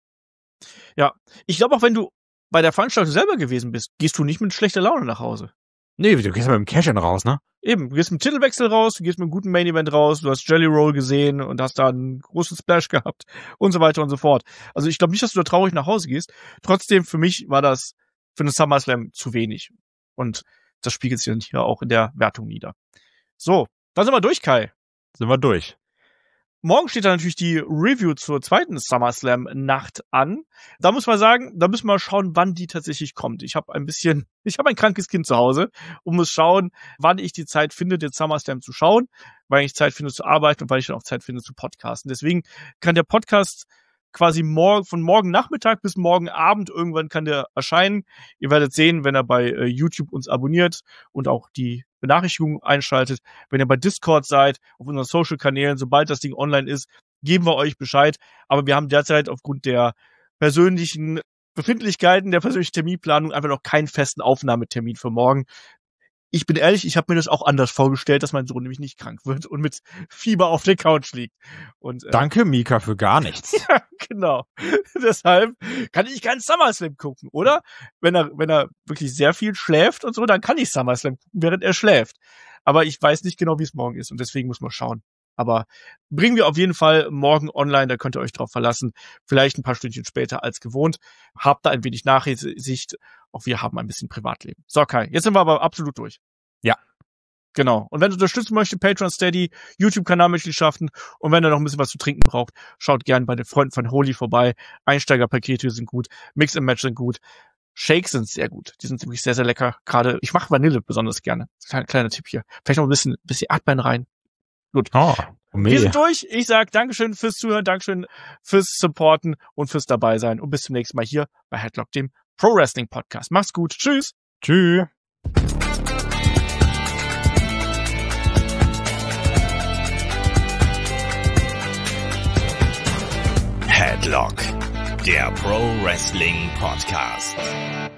Ja, ich glaube auch, wenn du bei der Veranstaltung selber gewesen bist, gehst du nicht mit schlechter Laune nach Hause. Nee, du gehst ja mit dem Cash-In raus, ne? Eben, du gehst mit dem Titelwechsel raus, du gehst mit einem guten Main-Event raus, du hast Jelly Roll gesehen und hast da einen großen Splash gehabt und so weiter und so fort. Also ich glaube nicht, dass du da traurig nach Hause gehst. Trotzdem, für mich war das für einen SummerSlam zu wenig. Und das spiegelt sich hier auch in der Wertung nieder. So, dann sind wir durch, Kai. Sind wir durch. Morgen steht dann natürlich die Review zur zweiten SummerSlam-Nacht an. Da muss man sagen, da müssen wir schauen, wann die tatsächlich kommt. Ich habe ein krankes Kind zu Hause und muss schauen, wann ich die Zeit finde, den SummerSlam zu schauen, weil ich Zeit finde zu arbeiten und weil ich dann auch Zeit finde zu podcasten. Deswegen kann der Podcast quasi von morgen Nachmittag bis morgen Abend irgendwann kann der erscheinen. Ihr werdet sehen, wenn er bei YouTube uns abonniert und auch die Benachrichtigungen einschaltet. Wenn ihr bei Discord seid, auf unseren Social-Kanälen, sobald das Ding online ist, geben wir euch Bescheid. Aber wir haben derzeit aufgrund der persönlichen Befindlichkeiten, der persönlichen Terminplanung einfach noch keinen festen Aufnahmetermin für morgen. ich bin ehrlich, ich habe mir das auch anders vorgestellt, dass mein Sohn nämlich nicht krank wird und mit Fieber auf der Couch liegt. Und Danke, Mika, für gar nichts. ja, genau. Deshalb kann ich keinen SummerSlam gucken, oder? Wenn er wirklich sehr viel schläft und so, dann kann ich SummerSlam gucken, während er schläft. Aber ich weiß nicht genau, wie es morgen ist und deswegen muss man schauen. Aber bringen wir auf jeden Fall morgen online, da könnt ihr euch drauf verlassen. Vielleicht ein paar Stündchen später als gewohnt. Habt da ein wenig Nachsicht. Auch wir haben ein bisschen Privatleben. So, Kai, jetzt sind wir aber absolut durch. Ja. Genau. Und wenn ihr unterstützen möchtet, Patreon, Steady, YouTube-Kanalmitgliedschaften und wenn ihr noch ein bisschen was zu trinken braucht, schaut gerne bei den Freunden von Holy vorbei. Einsteigerpakete sind gut, Mix and Match sind gut. Shakes sind sehr gut. Die sind wirklich sehr, sehr lecker. Gerade, ich mache Vanille besonders gerne. Kleiner Tipp hier. Vielleicht noch ein bisschen Erdbeeren rein. Gut. Oh, wir sind durch. Ich sag Dankeschön fürs Zuhören, Dankeschön fürs Supporten und fürs dabei sein. Und bis zum nächsten Mal hier bei Headlock, dem Pro Wrestling Podcast. Macht's gut. Tschüss. Tschüss. Headlock, der Pro Wrestling Podcast.